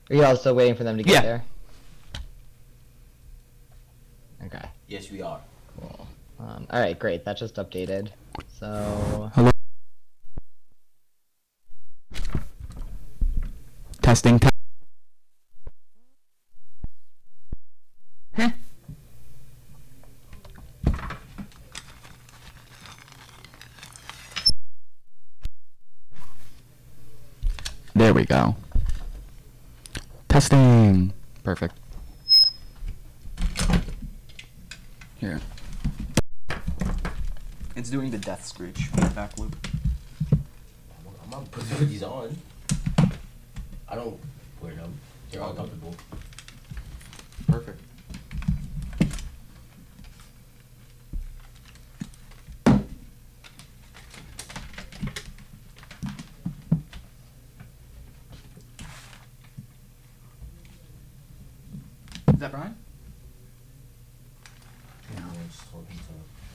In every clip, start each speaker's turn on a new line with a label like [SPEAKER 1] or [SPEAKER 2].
[SPEAKER 1] Are you also waiting for them to get there? Okay.
[SPEAKER 2] Yes, we are.
[SPEAKER 1] Cool. Alright, great. That just updated. So...
[SPEAKER 3] Hello? Testing. Huh? There we go. Testing. Perfect. Here. It's doing the death screech feedback loop.
[SPEAKER 2] I'm not putting these on. I don't wear them. They're uncomfortable.
[SPEAKER 3] Perfect. Is that Brian?
[SPEAKER 2] Yeah, I'm just talking to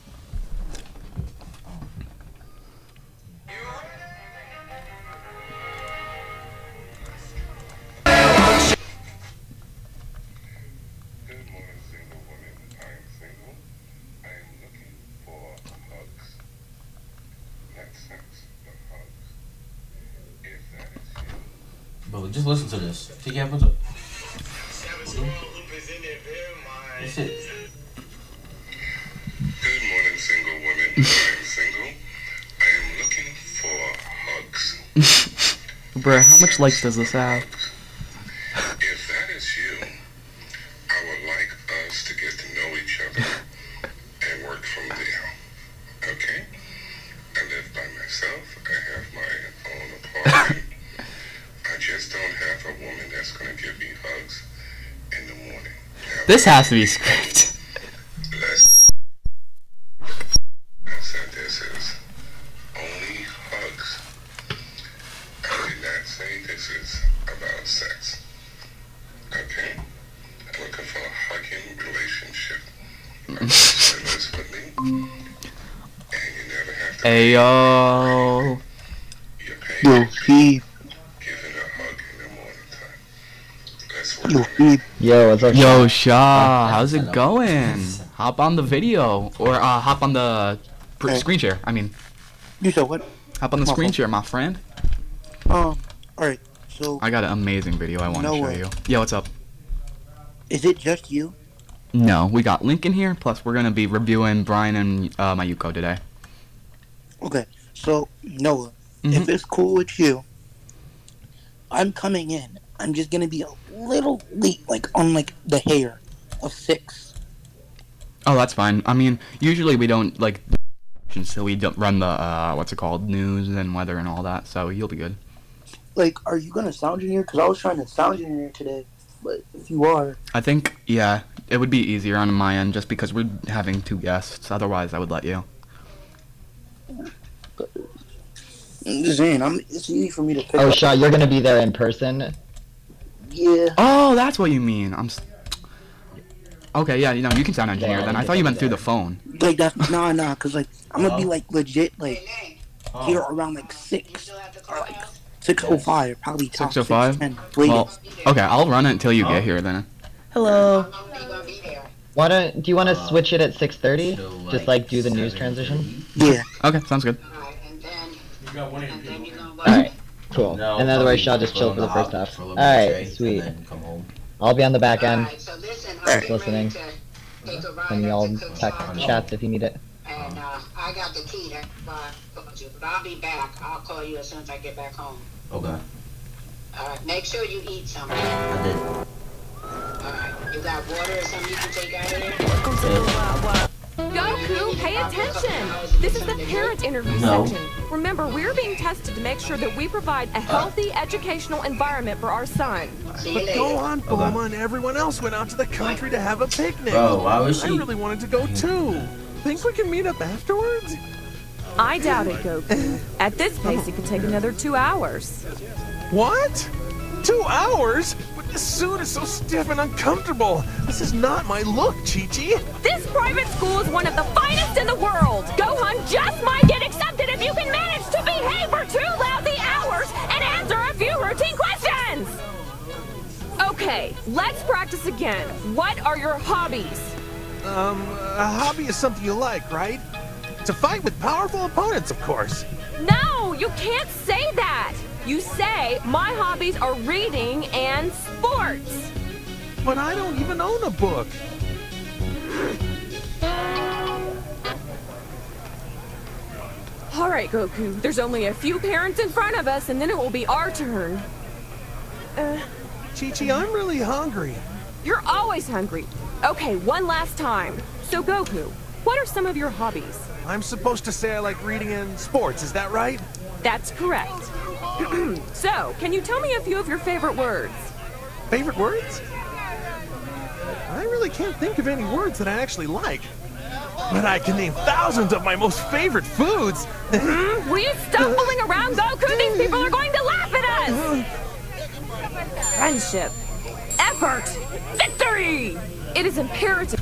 [SPEAKER 2] Bro, just listen to this. Take your headphones up. That's it.
[SPEAKER 4] Good morning, single women. I am single. I am looking for hugs.
[SPEAKER 3] Bruh, how much likes does this have?
[SPEAKER 4] If that is you, I would like us to get to know each other and work from there. Okay? I live by myself. I have my own apartment. I just don't have a woman that's going to give me hugs in the morning. Now,
[SPEAKER 3] This has to be scripted.
[SPEAKER 4] I said this is only hugs. I did not say this is about sex. Okay? I'm looking for a hugging relationship. This with me, and you never have to
[SPEAKER 3] Ayo.
[SPEAKER 4] you're paying
[SPEAKER 5] Yo, Steve.
[SPEAKER 4] giving a hug in the morning time. Let's
[SPEAKER 5] Yo,
[SPEAKER 4] work on it.
[SPEAKER 5] Steve.
[SPEAKER 1] Yo, what's up?
[SPEAKER 3] Yo, Shaw, how's it going? Hop on the video, or hop on the screen share. I mean,
[SPEAKER 5] You said what?
[SPEAKER 3] hop on the screen share, my friend.
[SPEAKER 5] Alright, so,
[SPEAKER 3] I got an amazing video I want to show you. Yeah, what's up?
[SPEAKER 5] is it just you?
[SPEAKER 3] No, we got Lincoln here, plus we're going to be reviewing Brian and Mayuko today.
[SPEAKER 5] Okay, so, Noah, if it's cool with you, I'm coming in. I'm just gonna be a little late, like, on, like, the hair of 6.
[SPEAKER 3] Oh, that's fine. I mean, usually we don't, like, so we don't run the, what's it called, news and weather and all that, so you'll be good.
[SPEAKER 5] Like, are you gonna sound engineer? Because I was trying to sound engineer today, but if you are...
[SPEAKER 3] I think, yeah, it would be easier on my end just because we're having 2 guests. Otherwise, I would let you.
[SPEAKER 5] I'm just saying, it's easy for me to pick
[SPEAKER 1] Oh,
[SPEAKER 5] up.
[SPEAKER 1] Shaw, you're gonna be there in person?
[SPEAKER 5] Yeah.
[SPEAKER 3] Oh, that's what you mean. Okay, yeah, you know, you can sound engineer then. I thought you meant through the phone.
[SPEAKER 5] Like, that's... Nah, because, like, I'm gonna be, like, legit, like, here around, like, 6. Or, like, 6:05, probably top
[SPEAKER 3] 6:05?
[SPEAKER 5] 6:10.
[SPEAKER 3] Well, okay, I'll run it until you get here then. Hello.
[SPEAKER 1] Do you want to switch it at 6:30? Just like do the news transition?
[SPEAKER 5] Yeah.
[SPEAKER 3] Okay, sounds good.
[SPEAKER 1] Alright, cool. And then otherwise Shaw just chill for the first half. Alright, sweet. I'll be on the back end, just listening. Sending y'all tech chats if you need it.
[SPEAKER 6] And I got the key that I told you, but I'll be back. I'll call you as soon as I get back home.
[SPEAKER 2] Okay.
[SPEAKER 6] Alright, make sure you eat something.
[SPEAKER 2] I did.
[SPEAKER 6] Alright, you got water or something you can take out of there?
[SPEAKER 7] Goku, pay attention! This is the parent interview section. Remember, we're being tested to make sure that we provide a healthy educational environment for our son.
[SPEAKER 6] See you
[SPEAKER 8] But
[SPEAKER 6] later.
[SPEAKER 8] go on, Bulma, and everyone else went out to the country to have a picnic.
[SPEAKER 2] Bro, why was she?
[SPEAKER 8] I really wanted to go too. Think we can meet up afterwards?
[SPEAKER 7] I doubt it, Goku. At this pace, it could take another 2 hours.
[SPEAKER 8] What? 2 hours? But this suit is so stiff and uncomfortable. This is not my look, Chi-Chi.
[SPEAKER 7] This private school is one of the finest in the world! Gohan just might get accepted if you can manage to behave for 2 lousy hours and answer a few routine questions! let's practice again. What are your hobbies?
[SPEAKER 8] A hobby is something you like, right? To fight with powerful opponents, of course.
[SPEAKER 7] No, you can't say that. You say, my hobbies are reading and sports.
[SPEAKER 8] But I don't even own a book.
[SPEAKER 7] All right, Goku, there's only a few parents in front of us, and then it will be our turn.
[SPEAKER 8] Chi-Chi, I'm really hungry.
[SPEAKER 7] You're always hungry. Okay, one last time. So, Goku, what are some of your hobbies?
[SPEAKER 8] I'm supposed to say I like reading and sports, is that right?
[SPEAKER 7] That's correct. So, can you tell me a few of your favorite words?
[SPEAKER 8] Favorite words? I really can't think of any words that I actually like. But I can name thousands of my most favorite foods.
[SPEAKER 7] Will you stop fooling around, Goku? These people are going to laugh at us! Friendship. Effort. Victory! It is imperative.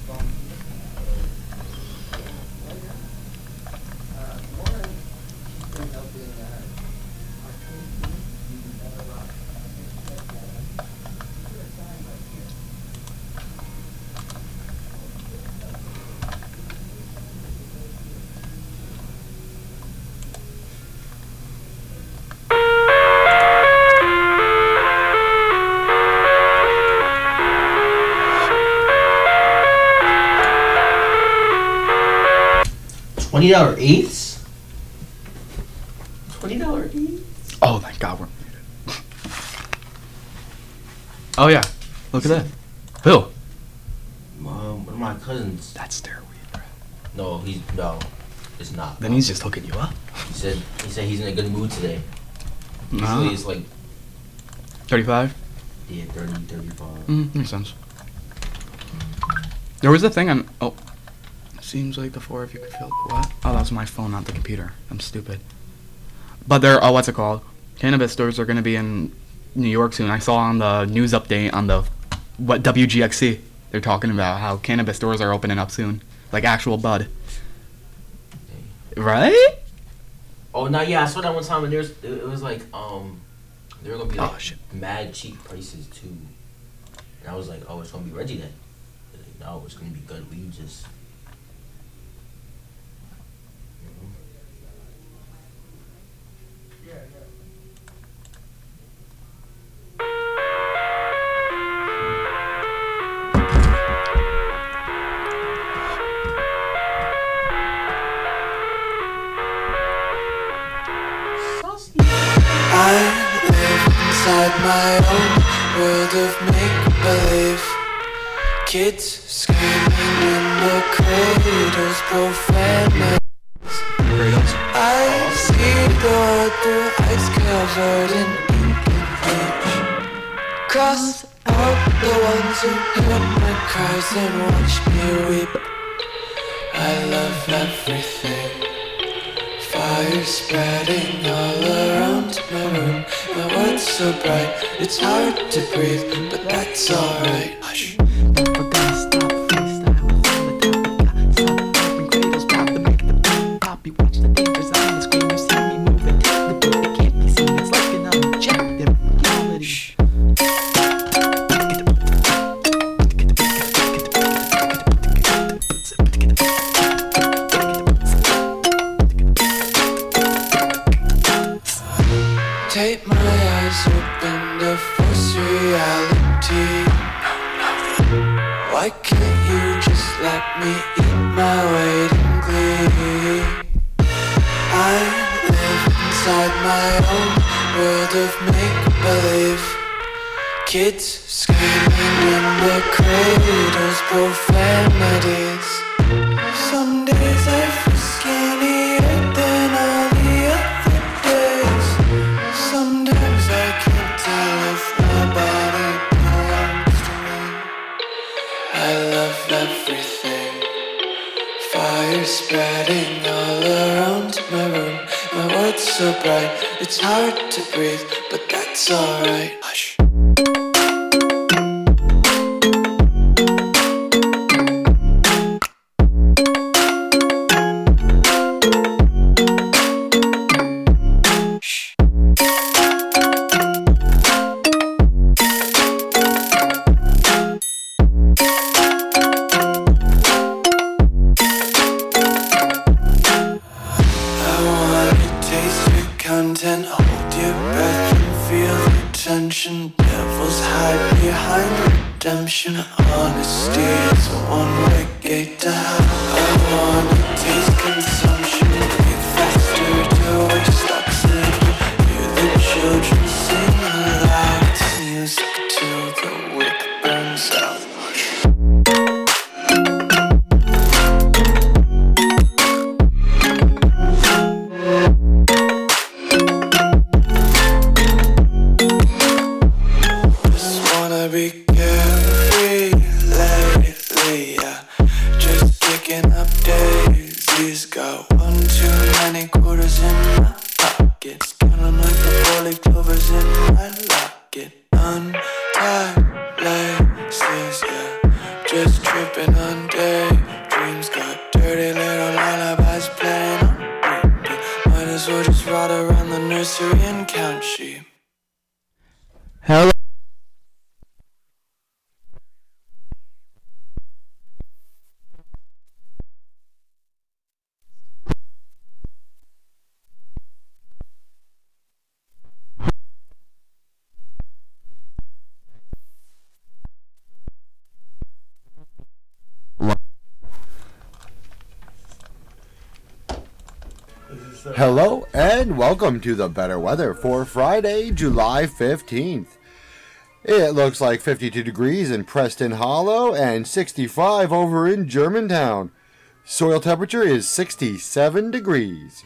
[SPEAKER 2] $20 eighths? $20 eighths?
[SPEAKER 3] Oh my god, we're muted. Oh yeah, look at that. Who?
[SPEAKER 2] One of my cousins.
[SPEAKER 3] That's their weed, bro.
[SPEAKER 2] No, it's not.
[SPEAKER 3] Then he's just hooking you up.
[SPEAKER 2] He said he's in a good mood today.
[SPEAKER 3] No.
[SPEAKER 2] Usually it's like
[SPEAKER 3] 35?
[SPEAKER 2] yeah, 30, 35.
[SPEAKER 3] Makes sense. There was a thing on. Oh. Seems like the four of you could feel. What? Oh, that was my phone, not the computer. I'm stupid. But there. Oh, what's it called? Cannabis stores are going to be in New York soon. I saw on the news update on the WGXC. They're talking about how cannabis stores are opening up soon, like actual bud. Right?
[SPEAKER 2] Oh no, yeah, I saw that one time, and it was like there were gonna be like mad cheap prices too, and I was like, oh, it's gonna be Reggie then. Like, no, it's gonna be good. We just.
[SPEAKER 9] Inside my own world of make-believe, kids screaming in the cradles, profanities. I see the world through ice covered in ink and bleach. Cross out the ones who heard my cries and watched me weep. I love everything. Fire spreading all around my room. My world's so bright, it's hard to breathe, but that's alright. Hush. We're gonna stop freestyle with all the topic. Stop popping cradles, about to make the beat pop. You watch the dangers on the screen, you see me moving. The beat can't be seen, it's like an objective reality. Shh. Take my eyes open to force reality. Why can't you just let me eat my weight in glee? I live inside my own world of make-believe. Kids screaming in the cradles, profanities. Some days I feel skinnier than all the other days. Sometimes I can't tell if my body belongs to me. I love everything. Fire spreading all around my room. My world's so bright, it's hard to breathe, but that's alright. Hush. around and hold your breath and feel the tension. Devils hide behind redemption. Honesty is a one-way gate to hell. I wanna taste consumption. Breathe faster to waste oxygen. Hear the children sing aloud. It's music till the wick burns out. Be carefree lately, yeah. Just kicking up daisies. Got one too many quarters in my pockets. Counting like the four-leaf clovers in my locket. Untied laces, yeah. Just tripping on daydreams. Got dirty little lullabies playing on repeat. Might as well just ride around the nursery and count sheep.
[SPEAKER 3] Hello.
[SPEAKER 10] Hello and welcome to the better weather for Friday, July 15th. It looks like 52 degrees in Preston Hollow and 65 over in Germantown. Soil temperature is 67 degrees.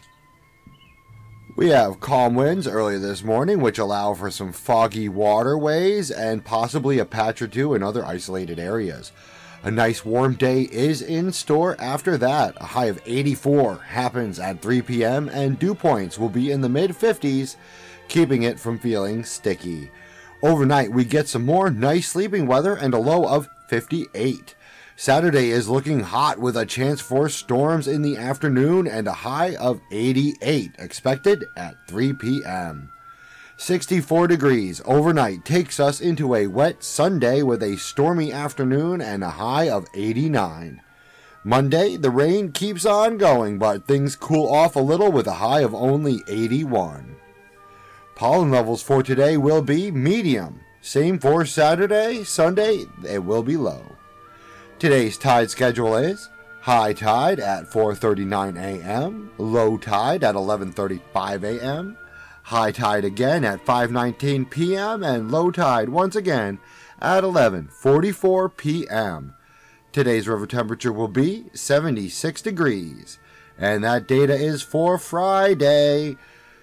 [SPEAKER 10] We have calm winds early this morning, which allow for some foggy waterways and possibly a patch or two in other isolated areas. A nice warm day is in store after that. A high of 84 happens at 3 p.m. and dew points will be in the mid-50s, keeping it from feeling sticky. Overnight, we get some more nice sleeping weather and a low of 58. Saturday is looking hot with a chance for storms in the afternoon and a high of 88 expected at 3 p.m. 64 degrees overnight takes us into a wet Sunday with a stormy afternoon and a high of 89. Monday, the rain keeps on going, but things cool off a little with a high of only 81. Pollen levels for today will be medium. Same for Saturday. Sunday, it will be low. Today's tide schedule is high tide at 4:39 a.m., low tide at 11:35 a.m., high tide again at 5:19 p.m. and low tide once again at 11:44 p.m. Today's river temperature will be 76 degrees. And that data is for Friday,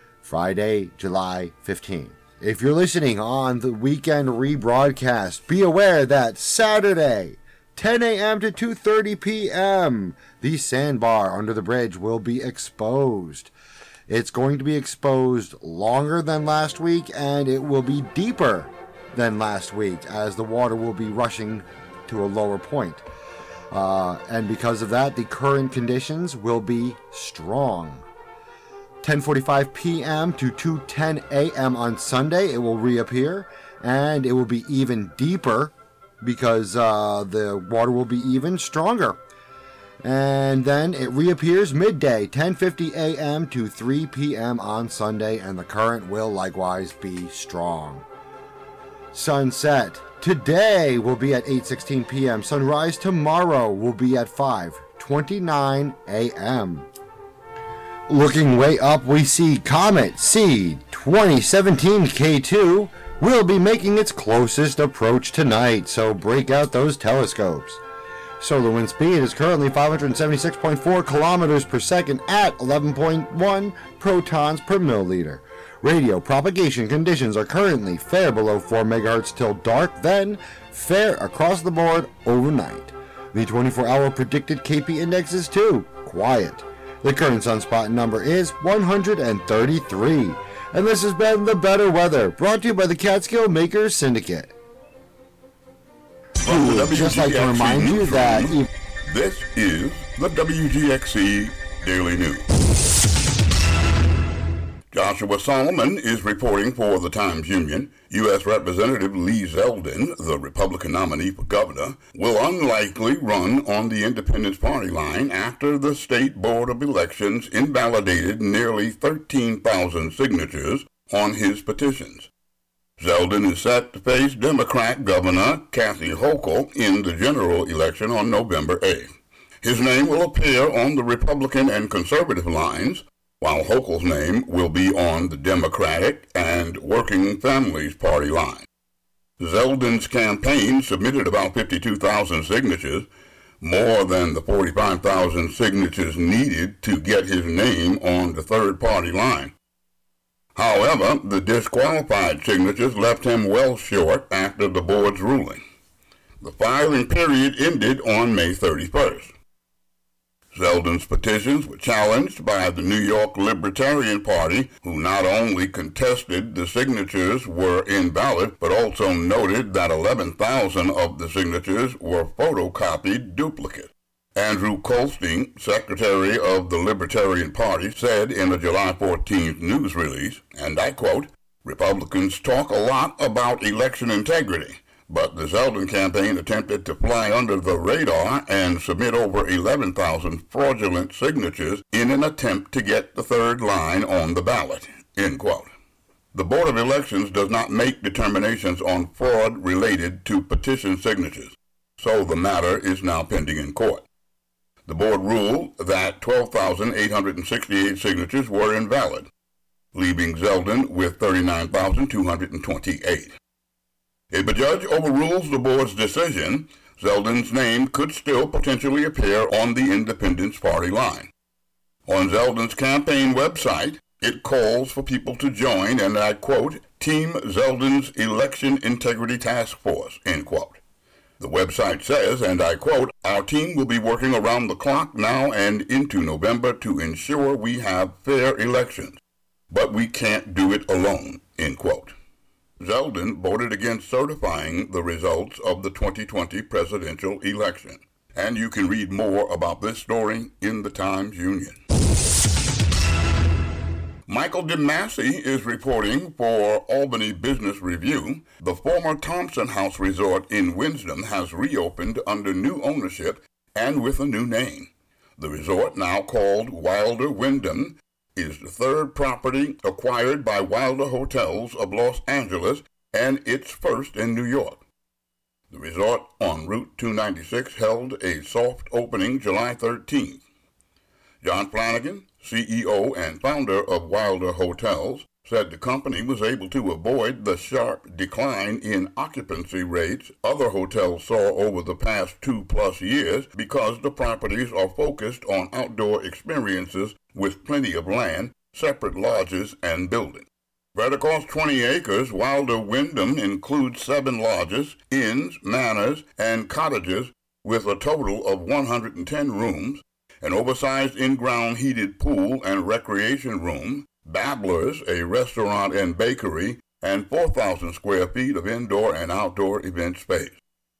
[SPEAKER 10] July 15th. If you're listening on the weekend rebroadcast, be aware that Saturday, 10 a.m. to 2:30 p.m., the sandbar under the bridge will be exposed. It's going to be exposed longer than last week, and it will be deeper than last week as the water will be rushing to a lower point. And because of that, the current conditions will be strong. 10:45 p.m. to 2:10 a.m. on Sunday, it will reappear, and it will be even deeper because the water will be even stronger. And then it reappears midday, 10:50 a.m. to 3 p.m. on Sunday, and the current will likewise be strong. Sunset today will be at 8:16 p.m. Sunrise tomorrow will be at 5:29 a.m. Looking way up, we see Comet C 2017 K2 will be making its closest approach tonight, so break out those telescopes. Solar wind speed is currently 576.4 kilometers per second at 11.1 protons per milliliter. Radio propagation conditions are currently fair below 4 megahertz till dark, then fair across the board overnight. The 24-hour predicted KP index is 2, quiet. The current sunspot number is 133. And this has been The Better Weather, brought to you by the Catskill Makers Syndicate. We would just like to remind you that...
[SPEAKER 11] This is the WGXC Daily News.
[SPEAKER 4] Joshua Solomon is reporting for the Times-Union. U.S. Representative Lee Zeldin, the Republican nominee for governor, will unlikely run on the Independence Party line after the State Board of Elections invalidated nearly 13,000 signatures on his petitions. Zeldin is set to face Democrat Governor Kathy Hochul in the general election on November 8th. His name will appear on the Republican and conservative lines, while Hochul's name will be on the Democratic and Working Families Party line. Zeldin's campaign submitted about 52,000 signatures, more than the 45,000 signatures needed to get his name on the third party line. However, the disqualified signatures left him well short after the board's ruling. The filing period ended on May 31st. Zeldin's petitions were challenged by the New York Libertarian Party, who not only contested the signatures were invalid, but also noted that 11,000 of the signatures were photocopied duplicate. Andrew Kolstein, secretary of the Libertarian Party, said in a July 14th news release, and I quote, "Republicans talk a lot about election integrity, but the Zeldin campaign attempted to fly under the radar and submit over 11,000 fraudulent signatures in an attempt to get the third line on the ballot," end quote. The Board of Elections does not make determinations on fraud related to petition signatures, so the matter is now pending in court. The board ruled that 12,868 signatures were invalid, leaving Zeldin with 39,228. If a judge overrules the board's decision, Zeldin's name could still potentially appear on the Independence Party line. On Zeldin's campaign website, it calls for people to join, and I quote, "Team Zeldin's Election Integrity Task Force," end quote. The website says, and I quote, "Our team will be working around the clock now and into November to ensure we have fair elections, but we can't do it alone," end quote. Zeldin voted against certifying the results of the 2020 presidential election. And you can read more about this story in the Times-Union. Michael DeMasi is reporting for Albany Business Review. The former Thompson House Resort in Winston has reopened under new ownership and with a new name. The resort, now called Wilder Wyndham, is the third property acquired by Wilder Hotels of Los Angeles and its first in New York. The resort on Route 296 held a soft opening July 13th. John Flanagan, CEO and founder of Wilder Hotels, said the company was able to avoid the sharp decline in occupancy rates other hotels saw over the past 2+ years because the properties are focused on outdoor experiences with plenty of land, separate lodges, and buildings. Spread across 20 acres, Wilder Wyndham includes 7 lodges, inns, manors, and cottages with a total of 110 rooms, an oversized in-ground heated pool and recreation room, Babblers, a restaurant and bakery, and 4,000 square feet of indoor and outdoor event space.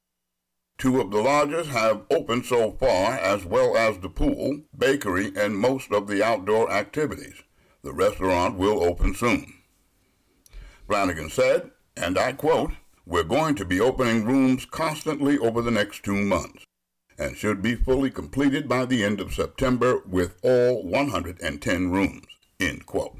[SPEAKER 4] 2 of the lodges have opened so far, as well as the pool, bakery, and most of the outdoor activities. The restaurant will open soon. Flanagan said, and I quote, "We're going to be opening rooms constantly over the next 2 months, and should be fully completed by the end of September with all 110 rooms," end quote.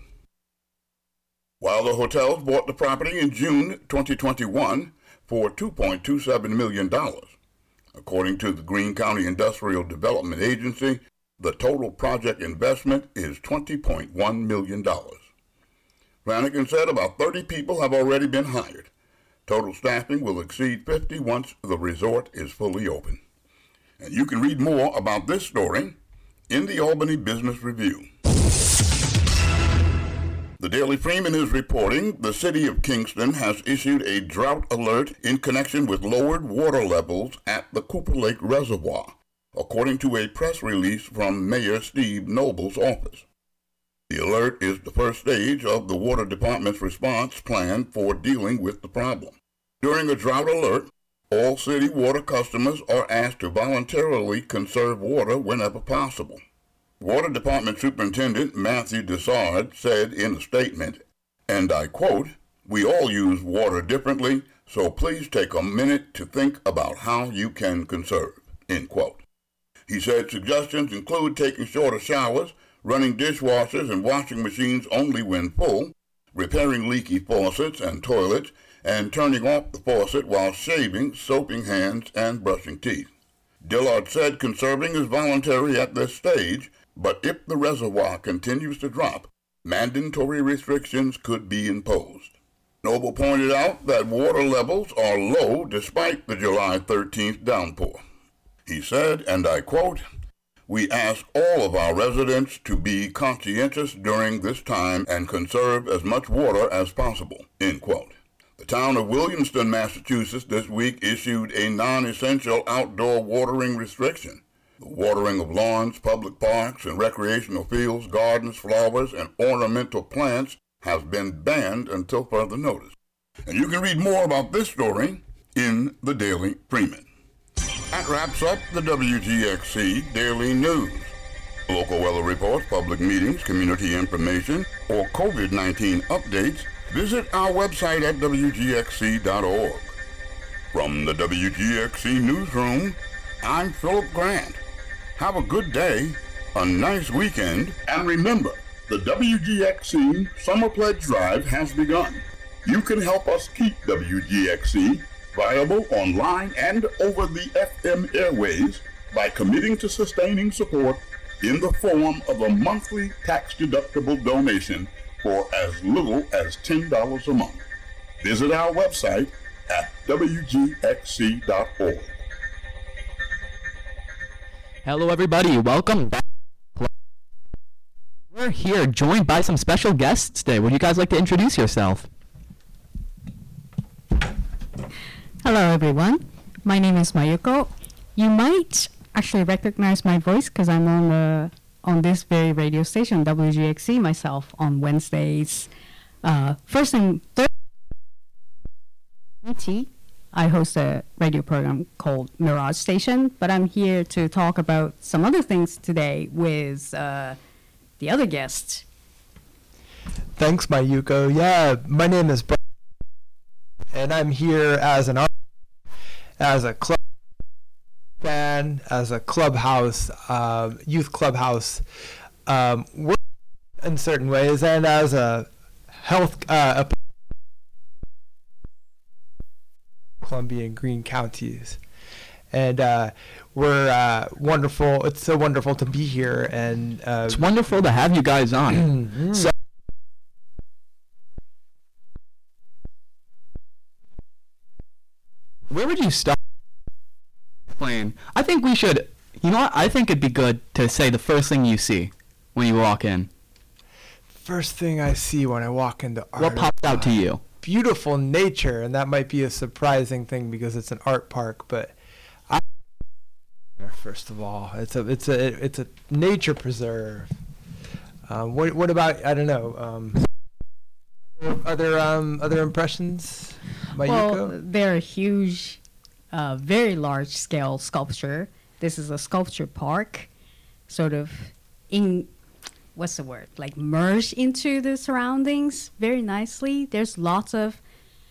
[SPEAKER 4] Wilder Hotels bought the property in June 2021 for $2.27 million. According to the Greene County Industrial Development Agency, the total project investment is $20.1 million. Flanagan said about 30 people have already been hired. Total staffing will exceed 50 once the resort is fully open. And you can read more about this story in the Albany Business Review. The Daily Freeman is reporting the city of Kingston has issued a drought alert in connection with lowered water levels at the Cooper Lake Reservoir, according to a press release from Mayor Steve Noble's office. The alert is the first stage of the Water Department's response plan for dealing with the problem. During a drought alert, all city water customers are asked to voluntarily conserve water whenever possible.
[SPEAKER 11] Water Department Superintendent Matthew Dessard said in a statement, and I quote, "We all use water differently, so please take a minute to think about how you can conserve," end quote. He said suggestions include taking shorter showers, running dishwashers and washing machines only when full, repairing leaky faucets and toilets, and turning off the faucet while shaving, soaping hands, and brushing teeth. Dillard said conserving is voluntary at this stage, but if the reservoir continues to drop, mandatory restrictions could be imposed. Noble pointed out that water levels are low despite the July 13th downpour. He said, and I quote, "We ask all of our residents to be conscientious during this time and conserve as much water as possible," end quote. The town of Williamston, Massachusetts this week issued a non-essential outdoor watering restriction. The watering of lawns, public parks, and recreational fields, gardens, flowers, and ornamental plants has been banned until further notice. And you can read more about this story in the Daily Freeman. That wraps up the WGXC Daily News. Local weather reports, public meetings, community information, or COVID-19 updates, visit our website at WGXC.org. From the WGXC Newsroom, I'm Philip Grant. Have a good day, a nice weekend, and remember, the WGXC Summer Pledge Drive has begun. You can help us keep WGXC viable online and over the FM airways by committing to sustaining support in the form of a monthly tax-deductible donation for as little as $10 a month. Visit our website at WGXC.org.
[SPEAKER 3] Hello, everybody. Welcome back. We're here joined by some special guests today. Would you guys like to introduce yourself?
[SPEAKER 12] Hello, everyone. My name is Mayuko. You might actually recognize my voice because I'm on this very radio station, WGXC, myself, on Wednesdays. First and third, I host a radio program called Mirage Station, but I'm here to talk about some other things today with the other guest.
[SPEAKER 13] Thanks, Mayuko. Yeah, my name is Brian, and I'm here as an artist, as a club fan, as a clubhouse, youth clubhouse work in certain ways, and as a health Columbia and Greene counties. And we're wonderful. It's so wonderful to be here, and
[SPEAKER 3] it's wonderful to have you guys on. So, where would you start? Explain. I think we should. You know what? I think it'd be good to say the first thing you see when you walk in.
[SPEAKER 13] First thing I see when I walk into art.
[SPEAKER 3] What pops out to you?
[SPEAKER 13] Beautiful nature, and that might be a surprising thing because it's an art park, but first of all, it's a nature preserve. What about, I don't know, other impressions, Mayuko?
[SPEAKER 12] Well, they're a huge, very large scale sculpture. This is a sculpture park, sort of what's the word? Like merged into the surroundings very nicely. There's lots of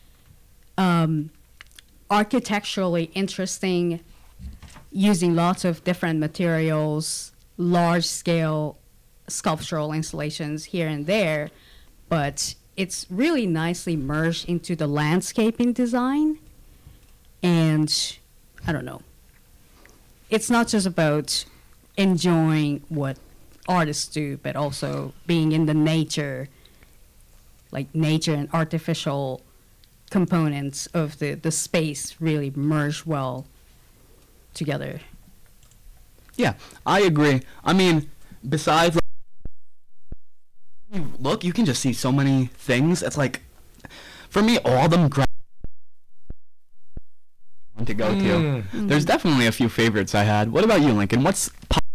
[SPEAKER 12] architecturally interesting, using lots of different materials, large scale sculptural installations here and there, but it's really nicely merged into the landscaping design. And I don't know, it's not just about enjoying what artists do, but also being in the nature, like nature and artificial components of the space really merge well together.
[SPEAKER 3] Yeah, I agree. I mean, besides, look, you can just see so many things. It's like, for me, all of them to go to. There's definitely a few favorites I had. What about you, Lincoln? What's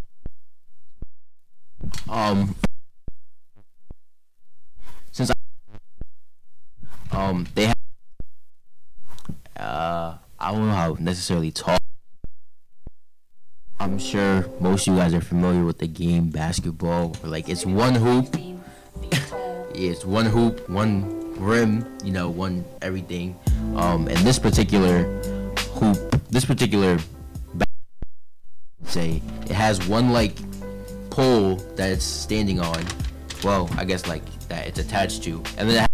[SPEAKER 2] since they have I don't know how necessarily tall. I'm sure most of you guys are familiar with the game basketball. Where, like, it's one hoop. Yeah, it's one hoop, one rim, one everything. And this particular hoop, say, it has one, like, pole that it's standing on. Well, I guess, like, that it's attached to. And then it has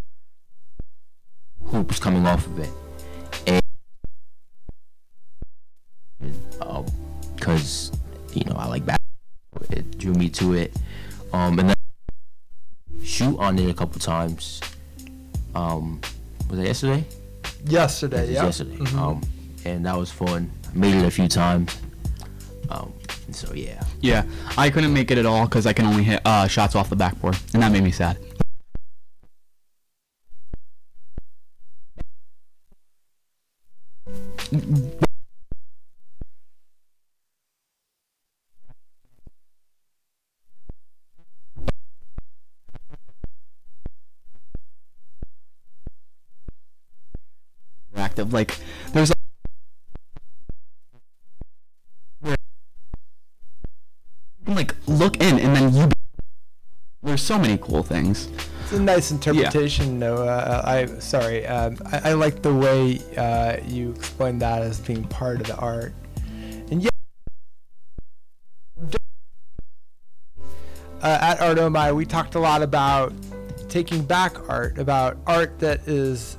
[SPEAKER 2] hoops coming off of it. And, because, I like basketball. It drew me to it. And then shoot on it a couple times. Was that yesterday?
[SPEAKER 13] Yesterday, yeah.
[SPEAKER 2] Yesterday. And that was fun. I made it a few times. So yeah.
[SPEAKER 3] Yeah, I couldn't make it at all because I can only hit shots off the backboard, and that made me sad. Active, like there's. Like look in and then there's so many cool things.
[SPEAKER 13] It's a nice interpretation. Noah. I like the way you explained that as being part of the art. And yeah, at Art Oh My, we talked a lot about taking back art, about art that is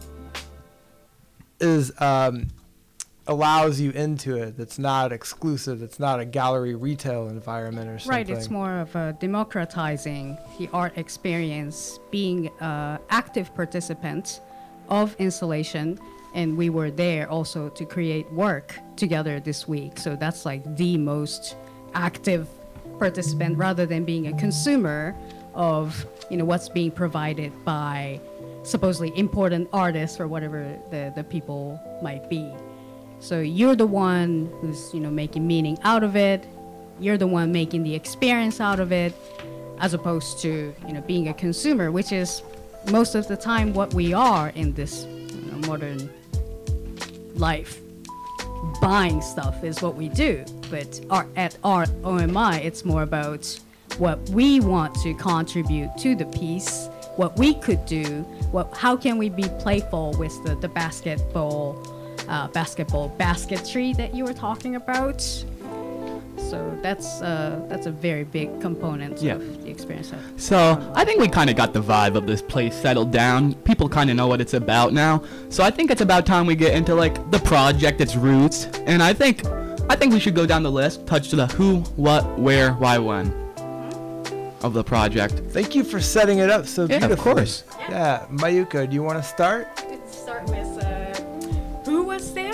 [SPEAKER 13] allows you into it. That's not exclusive. It's not a gallery retail environment or something.
[SPEAKER 12] Right. It's more of a democratizing the art experience, being active participants of installation, and we were there also to create work together this week. So that's like the most active participant rather than being a consumer of what's being provided by supposedly important artists or whatever the people might be. So you're the one who's, making meaning out of it. You're the one making the experience out of it, as opposed to, being a consumer, which is most of the time what we are in this modern life. Buying stuff is what we do. But at Art OMI, it's more about what we want to contribute to the piece, what we could do, how can we be playful with the basketball basketry that you were talking about. So that's a very big component of the experience.
[SPEAKER 3] So I think we kind of got the vibe of this place settled down. People kind of know what it's about now. So I think it's about time we get into like the project, its roots, and I think we should go down the list, touch to the who, what, where, why, when of the project.
[SPEAKER 13] Thank you for setting it up so beautifully.
[SPEAKER 3] Of course.
[SPEAKER 13] Yeah, Mayuko, do you want to start?
[SPEAKER 12] Let's start with who was there?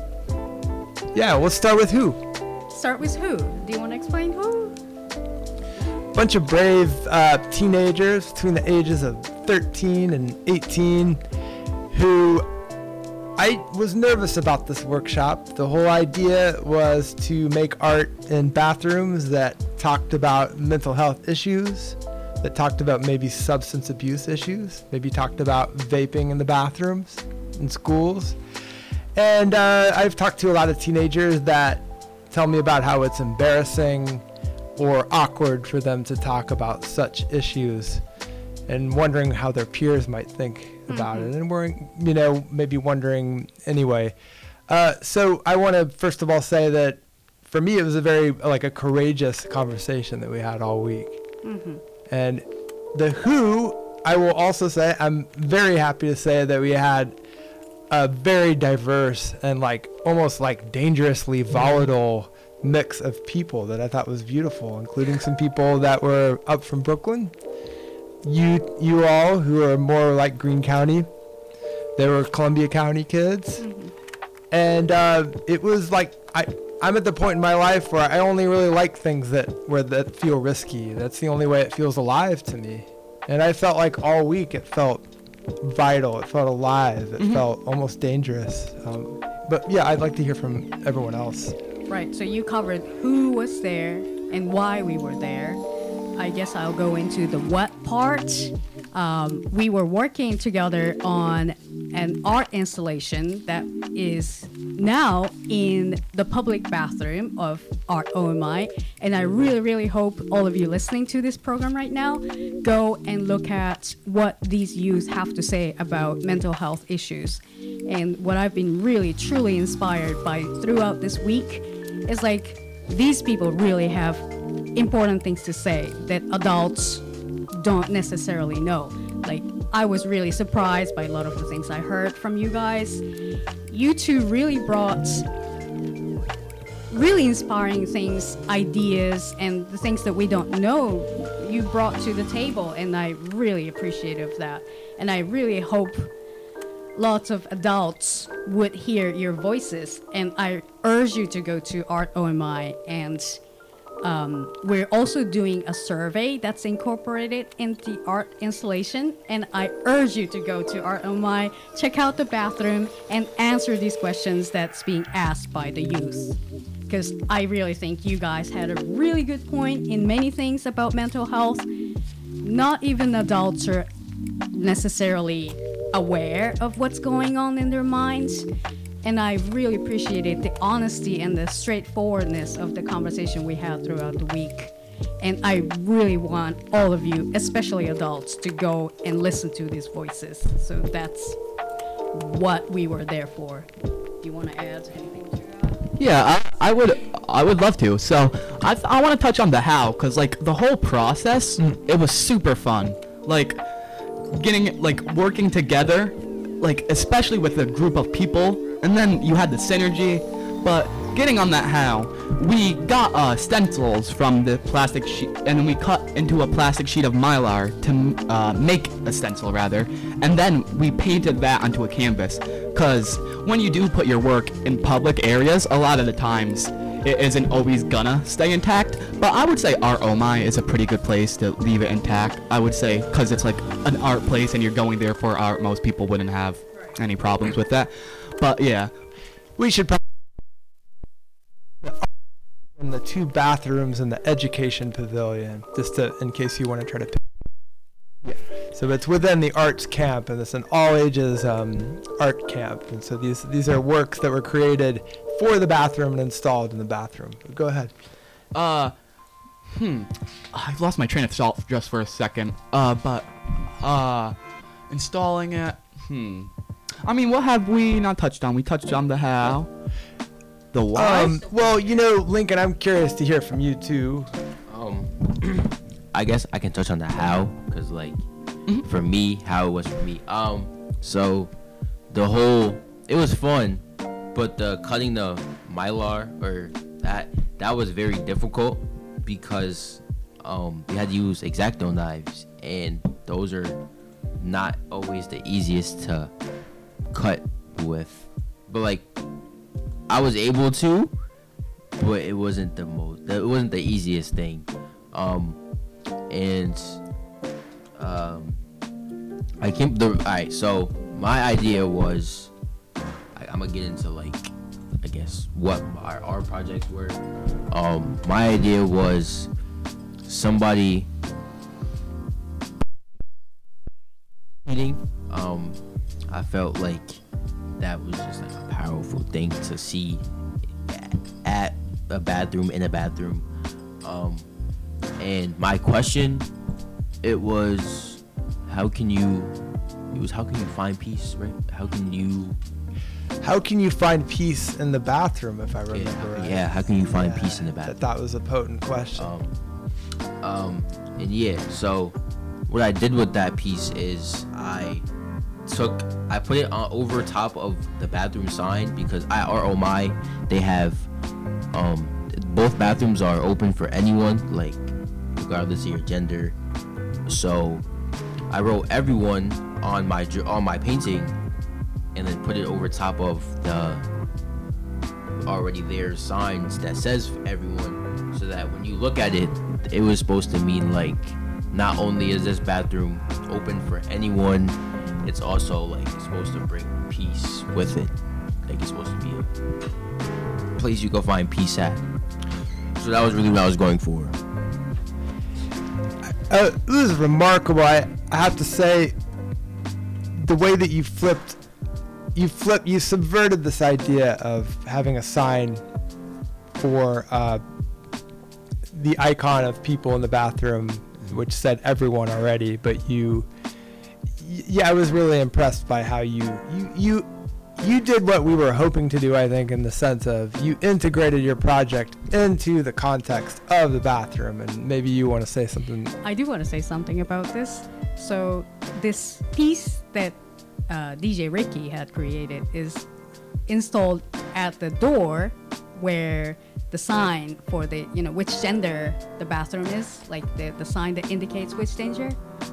[SPEAKER 13] Yeah, we'll start with who.
[SPEAKER 12] Start with who? Do you want to explain who?
[SPEAKER 13] Bunch of brave teenagers between the ages of 13 and 18 who I was nervous about this workshop. The whole idea was to make art in bathrooms that talked about mental health issues, that talked about maybe substance abuse issues, maybe talked about vaping in the bathrooms in schools. And I've talked to a lot of teenagers that tell me about how it's embarrassing or awkward for them to talk about such issues, and wondering how their peers might think about it, and we're maybe wondering anyway. So I want to first of all say that for me it was a very a courageous conversation that we had all week. And the who, I will also say I'm very happy to say that we had a very diverse and almost dangerously volatile mix of people that I thought was beautiful, including some people that were up from Brooklyn. You all who are more like Greene County. They were Columbia County kids. And it was I'm at the point in my life where I only really like things that feel risky. That's the only way it feels alive to me. And I felt like all week it felt vital, it felt alive, it felt almost dangerous. But yeah, I'd like to hear from everyone else.
[SPEAKER 12] Right, so you covered who was there and why we were there. I guess I'll go into the what part. we were working together on an art installation that is now in the public bathroom of Art OMI. And I really, really hope all of you listening to this program right now go and look at what these youth have to say about mental health issues. And what I've been really, truly inspired by throughout this week is like, these people really have important things to say that adults don't necessarily know. Like, I was really surprised by a lot of the things I heard from you guys. You two really brought really inspiring things, ideas, and the things that we don't know you brought to the table, and I really appreciate that. And I really hope lots of adults would hear your voices, and I urge you to go to Art OMI, and we're also doing a survey that's incorporated in the art installation, and I urge you to go to Art OMI, check out the bathroom, and answer these questions that's being asked by the youth. Because I really think you guys had a really good point in many things about mental health. Not even adults are necessarily aware of what's going on in their minds. And I really appreciated the honesty and the straightforwardness of the conversation we had throughout the week. And I really want all of you, especially adults, to go and listen to these voices. So that's what we were there for. Do you want to add anything to that?
[SPEAKER 3] Yeah, I would love to. So I want to touch on the how, because like the whole process, it was super fun. Like getting working together, like especially with a group of people, and then you had the synergy. But getting on that how, we got stencils from the plastic sheet, and then we cut into a plastic sheet of Mylar to make a stencil rather, and then we painted that onto a canvas. Cause when you do put your work in public areas, a lot of the times it isn't always gonna stay intact. But I would say Art OMI is a pretty good place to leave it intact. I would say, cause it's like an art place and you're going there for art. Most people wouldn't have any problems with that. But yeah,
[SPEAKER 13] we should probably in the 2 bathrooms in the education pavilion, just to, in case you want to try to pick. Yeah. So it's within the arts camp, and it's an all ages art camp. And so these are works that were created for the bathroom and installed in the bathroom. But go ahead.
[SPEAKER 3] I lost my train of thought just for a second. But installing it. I mean, what have we not touched on? We touched on the how. The why?
[SPEAKER 13] Well, you know, Lincoln, I'm curious to hear from you too.
[SPEAKER 2] I guess I can touch on the how, because like for me, how it was for me. So the whole, it was fun, but the cutting the Mylar or that was very difficult because we had to use X-Acto knives, and those are not always the easiest to cut with. But like, I was able to, but it wasn't the easiest thing. Alright, so my idea was, I'm gonna get into like, I guess what our projects were. My idea was somebody eating. I felt like that was just like a powerful thing to see at a bathroom, in a bathroom. And my question, it was how can you find peace, right? How can you find peace
[SPEAKER 13] in the bathroom, if I remember right?
[SPEAKER 2] Yeah, how can you find peace in the bathroom?
[SPEAKER 13] That was a potent question.
[SPEAKER 2] And yeah, so what I did with that piece is I put it on over top of the bathroom sign, because at Art OMI they have both bathrooms are open for anyone, like regardless of your gender. So I wrote everyone on my painting, and then put it over top of the already there signs that says everyone, so that when you look at it, it was supposed to mean like not only is this bathroom open for anyone, it's also like it's supposed to bring peace with it. Like it's supposed to be a place you go find peace at. So that was really what I was going for.
[SPEAKER 13] This is remarkable. I have to say, the way that you subverted this idea of having a sign for the icon of people in the bathroom, which said everyone already, but I was really impressed by how you did what we were hoping to do, I think, in the sense of you integrated your project into the context of the bathroom. And maybe you want to say something.
[SPEAKER 12] I do want to say something about this. So this piece that DJ Ricky had created is installed at the door where the sign for the, which gender the bathroom is, like the sign that indicates which gender.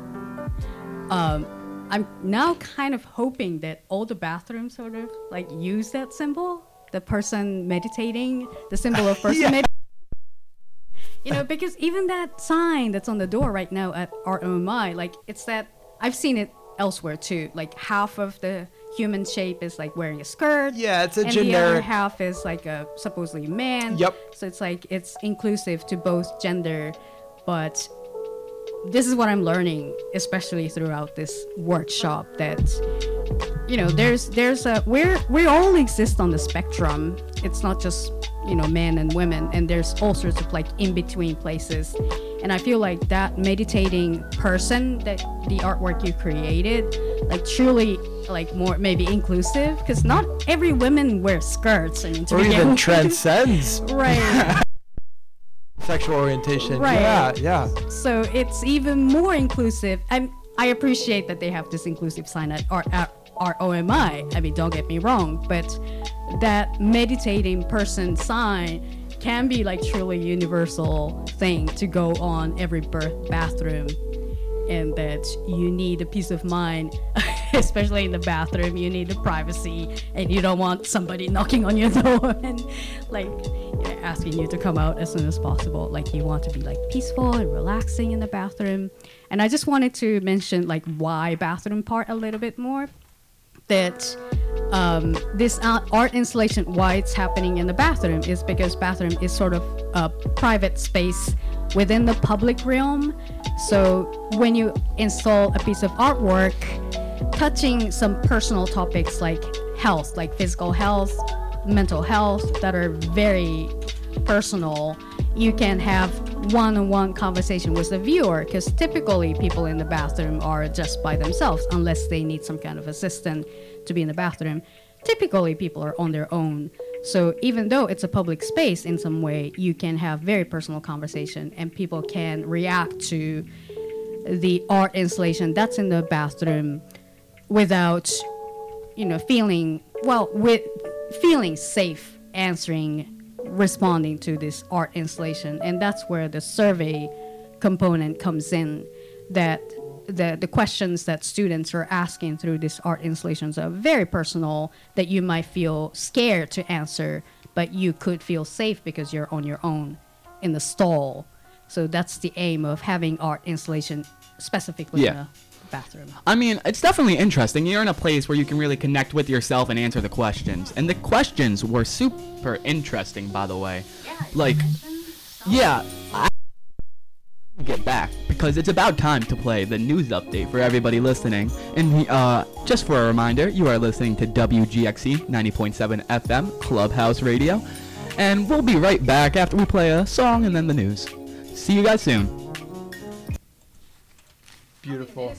[SPEAKER 12] I'm now kind of hoping that all the bathrooms sort of like use that symbol, the person meditating, the symbol of person meditating. Because even that sign that's on the door right now at ROMI, like it's that, I've seen it elsewhere too, like half of the human shape is like wearing a skirt.
[SPEAKER 13] Yeah, it's a
[SPEAKER 12] generic. And the other half is like a supposedly man.
[SPEAKER 13] Yep.
[SPEAKER 12] So it's like, it's inclusive to both gender, but this is what I'm learning, especially throughout this workshop, that we all exist on the spectrum. It's not just men and women, and there's all sorts of like in between places. And I feel like that meditating person, that the artwork you created, like truly like more maybe inclusive, because not every woman wears skirts.
[SPEAKER 13] Or even transcends.
[SPEAKER 12] Right.
[SPEAKER 13] Sexual orientation.
[SPEAKER 12] Right.
[SPEAKER 13] Yeah.
[SPEAKER 12] So it's even more inclusive. I appreciate that they have this inclusive sign at ROMI. I mean, don't get me wrong, but that meditating person sign can be like truly universal thing to go on every bathroom, and that you need a peace of mind, especially in the bathroom. You need the privacy, and you don't want somebody knocking on your door and like asking you to come out as soon as possible. Like you want to be like peaceful and relaxing in the bathroom. And I just wanted to mention like why bathroom part a little bit more. That this art installation, why it's happening in the bathroom, is because bathroom is sort of a private space within the public realm. So when you install a piece of artwork touching some personal topics like health, like physical health, mental health, that are very personal, you can have one-on-one conversation with the viewer, because typically people in the bathroom are just by themselves unless they need some kind of assistant to be in the bathroom. Typically people are on their own. So even though it's a public space in some way, you can have very personal conversation, and people can react to the art installation that's in the bathroom without feeling safe responding to this art installation. And that's where the survey component comes in, that the questions that students are asking through these art installations are very personal, that you might feel scared to answer, but you could feel safe because you're on your own in the stall. So that's the aim of having art installation specifically in a bathroom.
[SPEAKER 3] I mean, it's definitely interesting. You're in a place where you can really connect with yourself and answer the questions. And the questions were super interesting, by the way. I get back because it's about time to play the news update for everybody listening. And just for a reminder, you are listening to WGXE 90.7 FM Clubhouse Radio. And we'll be right back after we play a song and then the news. See you guys soon.
[SPEAKER 13] Beautiful.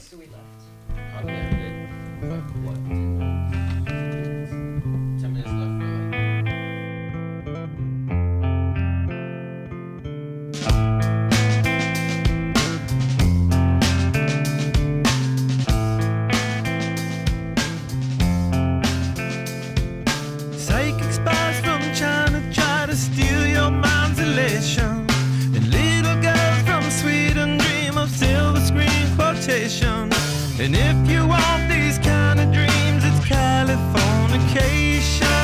[SPEAKER 14] Psychic spies from China try to steal your mind's elation, and little girls from Sweden dream of silver screen quotation. And if you want these kind of dreams, it's Californication.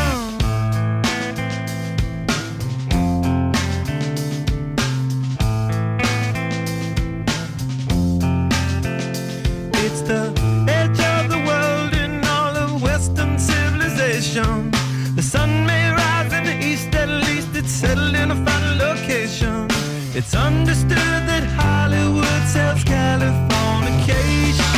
[SPEAKER 14] It's the edge of the world in all of Western civilization. The sun may rise in the east, at least it's settled in a final location. It's understood that Hollywood sells Californication.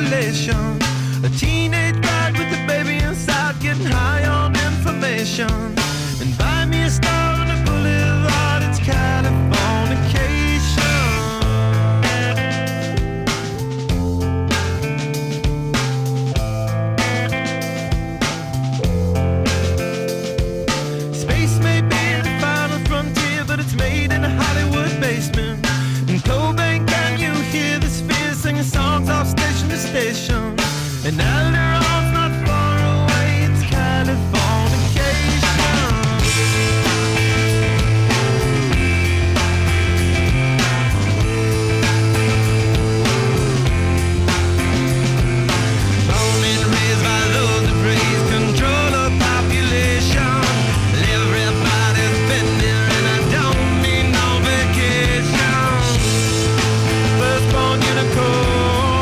[SPEAKER 14] population. A teenage bride with a baby inside, getting high on information. And buy me a star on a boulevard, it's Californication. Space may be the final frontier, but it's made in a Hollywood basement. In Cobain, can you hear the sphere singing songs off station to station? And Alderon's not far away, it's Californication. Born and raised by those that praise control of population. Everybody's been there and I don't need no vacation. Firstborn unicorn,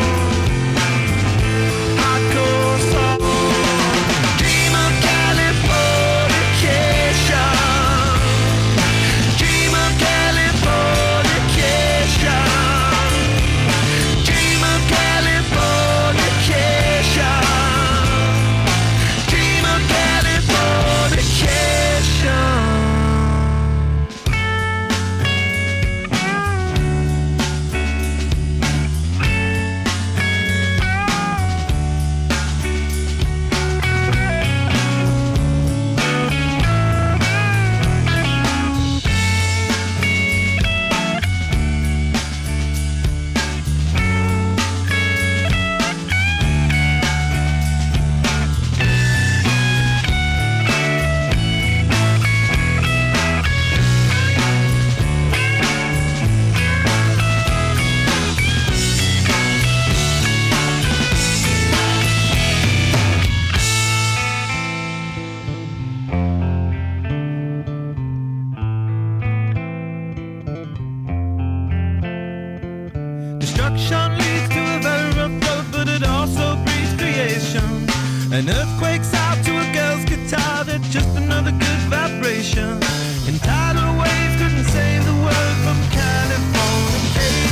[SPEAKER 14] hardcore soul. Dream of Californication. Dream of Californication. Dream of Californication. Dream of Californication. Destruction leads to a very rough road, but it also breeds creation. An earthquake's out to a girl's guitar, that's just another good vibration. And tidal waves couldn't save the world from Californication.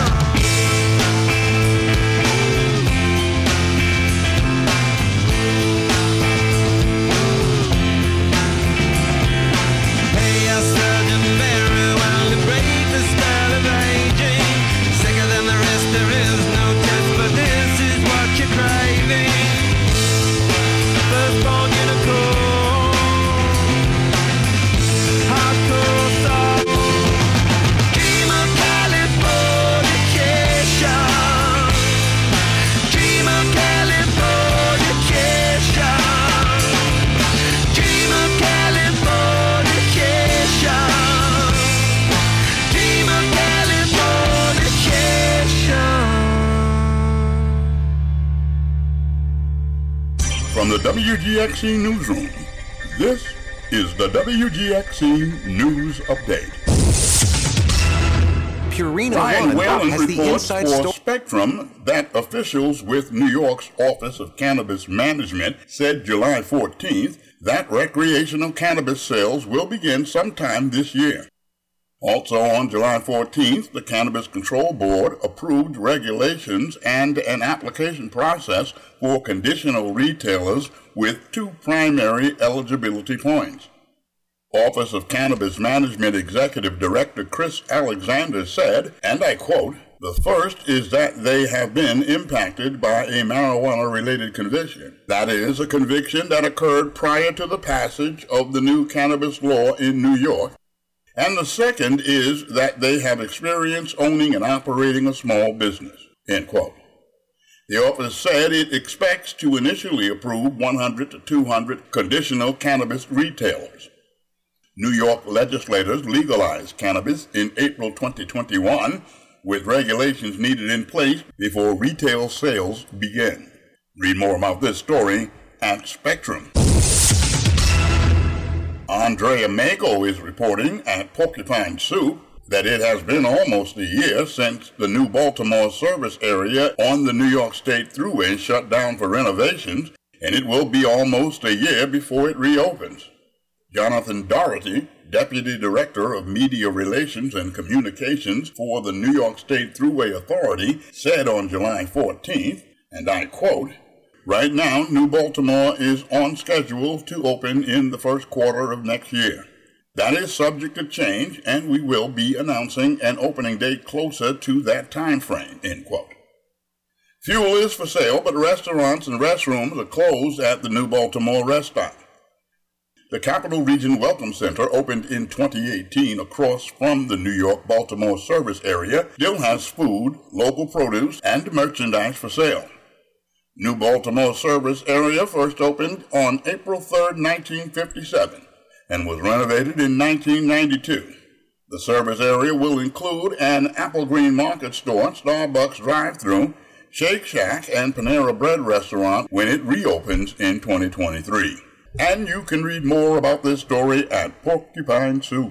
[SPEAKER 14] Hey, a surgeon very well to break the spell of aging. Sicker than the rest, there is no test, but this is what you're craving. Firstborn unicorn, hardcore soul. Dream of Californication. Dream of Californication. Dream of Californication. Dream of Californication.
[SPEAKER 11] From the WGXC Newsroom, this is the WGXC News Update.
[SPEAKER 15] Purina
[SPEAKER 11] Ryan Whalen
[SPEAKER 15] has the
[SPEAKER 11] reports
[SPEAKER 15] inside
[SPEAKER 11] for
[SPEAKER 15] story.
[SPEAKER 11] Spectrum that officials with New York's Office of Cannabis Management said July 14th that recreational cannabis sales will begin sometime this year. Also on July 14th, the Cannabis Control Board approved regulations and an application process for conditional retailers with two primary eligibility points. Office of Cannabis Management Executive Director Chris Alexander said, and I quote, "The first is that they have been impacted by a marijuana-related conviction. That is, a conviction that occurred prior to the passage of the new cannabis law in New York. And the second is that they have experience owning and operating a small business." End quote. The office said it expects to initially approve 100 to 200 conditional cannabis retailers. New York legislators legalized cannabis in April 2021, with regulations needed in place before retail sales begin. Read more about this story at Spectrum. Andrea Mago is reporting at Porcupine Soup that it has been almost a year since the new Baltimore service area on the New York State Thruway shut down for renovations, and it will be almost a year before it reopens. Jonathan Doherty, Deputy Director of Media Relations and Communications for the New York State Thruway Authority, said on July 14th, and I quote, "Right now, New Baltimore is on schedule to open in the first quarter of next year. That is subject to change, and we will be announcing an opening date closer to that time frame," end quote. Fuel is for sale, but restaurants and restrooms are closed at the New Baltimore rest stop. The Capital Region Welcome Center, opened in 2018 across from the New York-Baltimore service area, still has food, local produce, and merchandise for sale. New Baltimore service area first opened on April 3, 1957, and was renovated in 1992. The service area will include an Apple Green Market store, Starbucks drive-thru, Shake Shack, and Panera Bread restaurant when it reopens in 2023. And you can read more about this story at Porcupine Soup.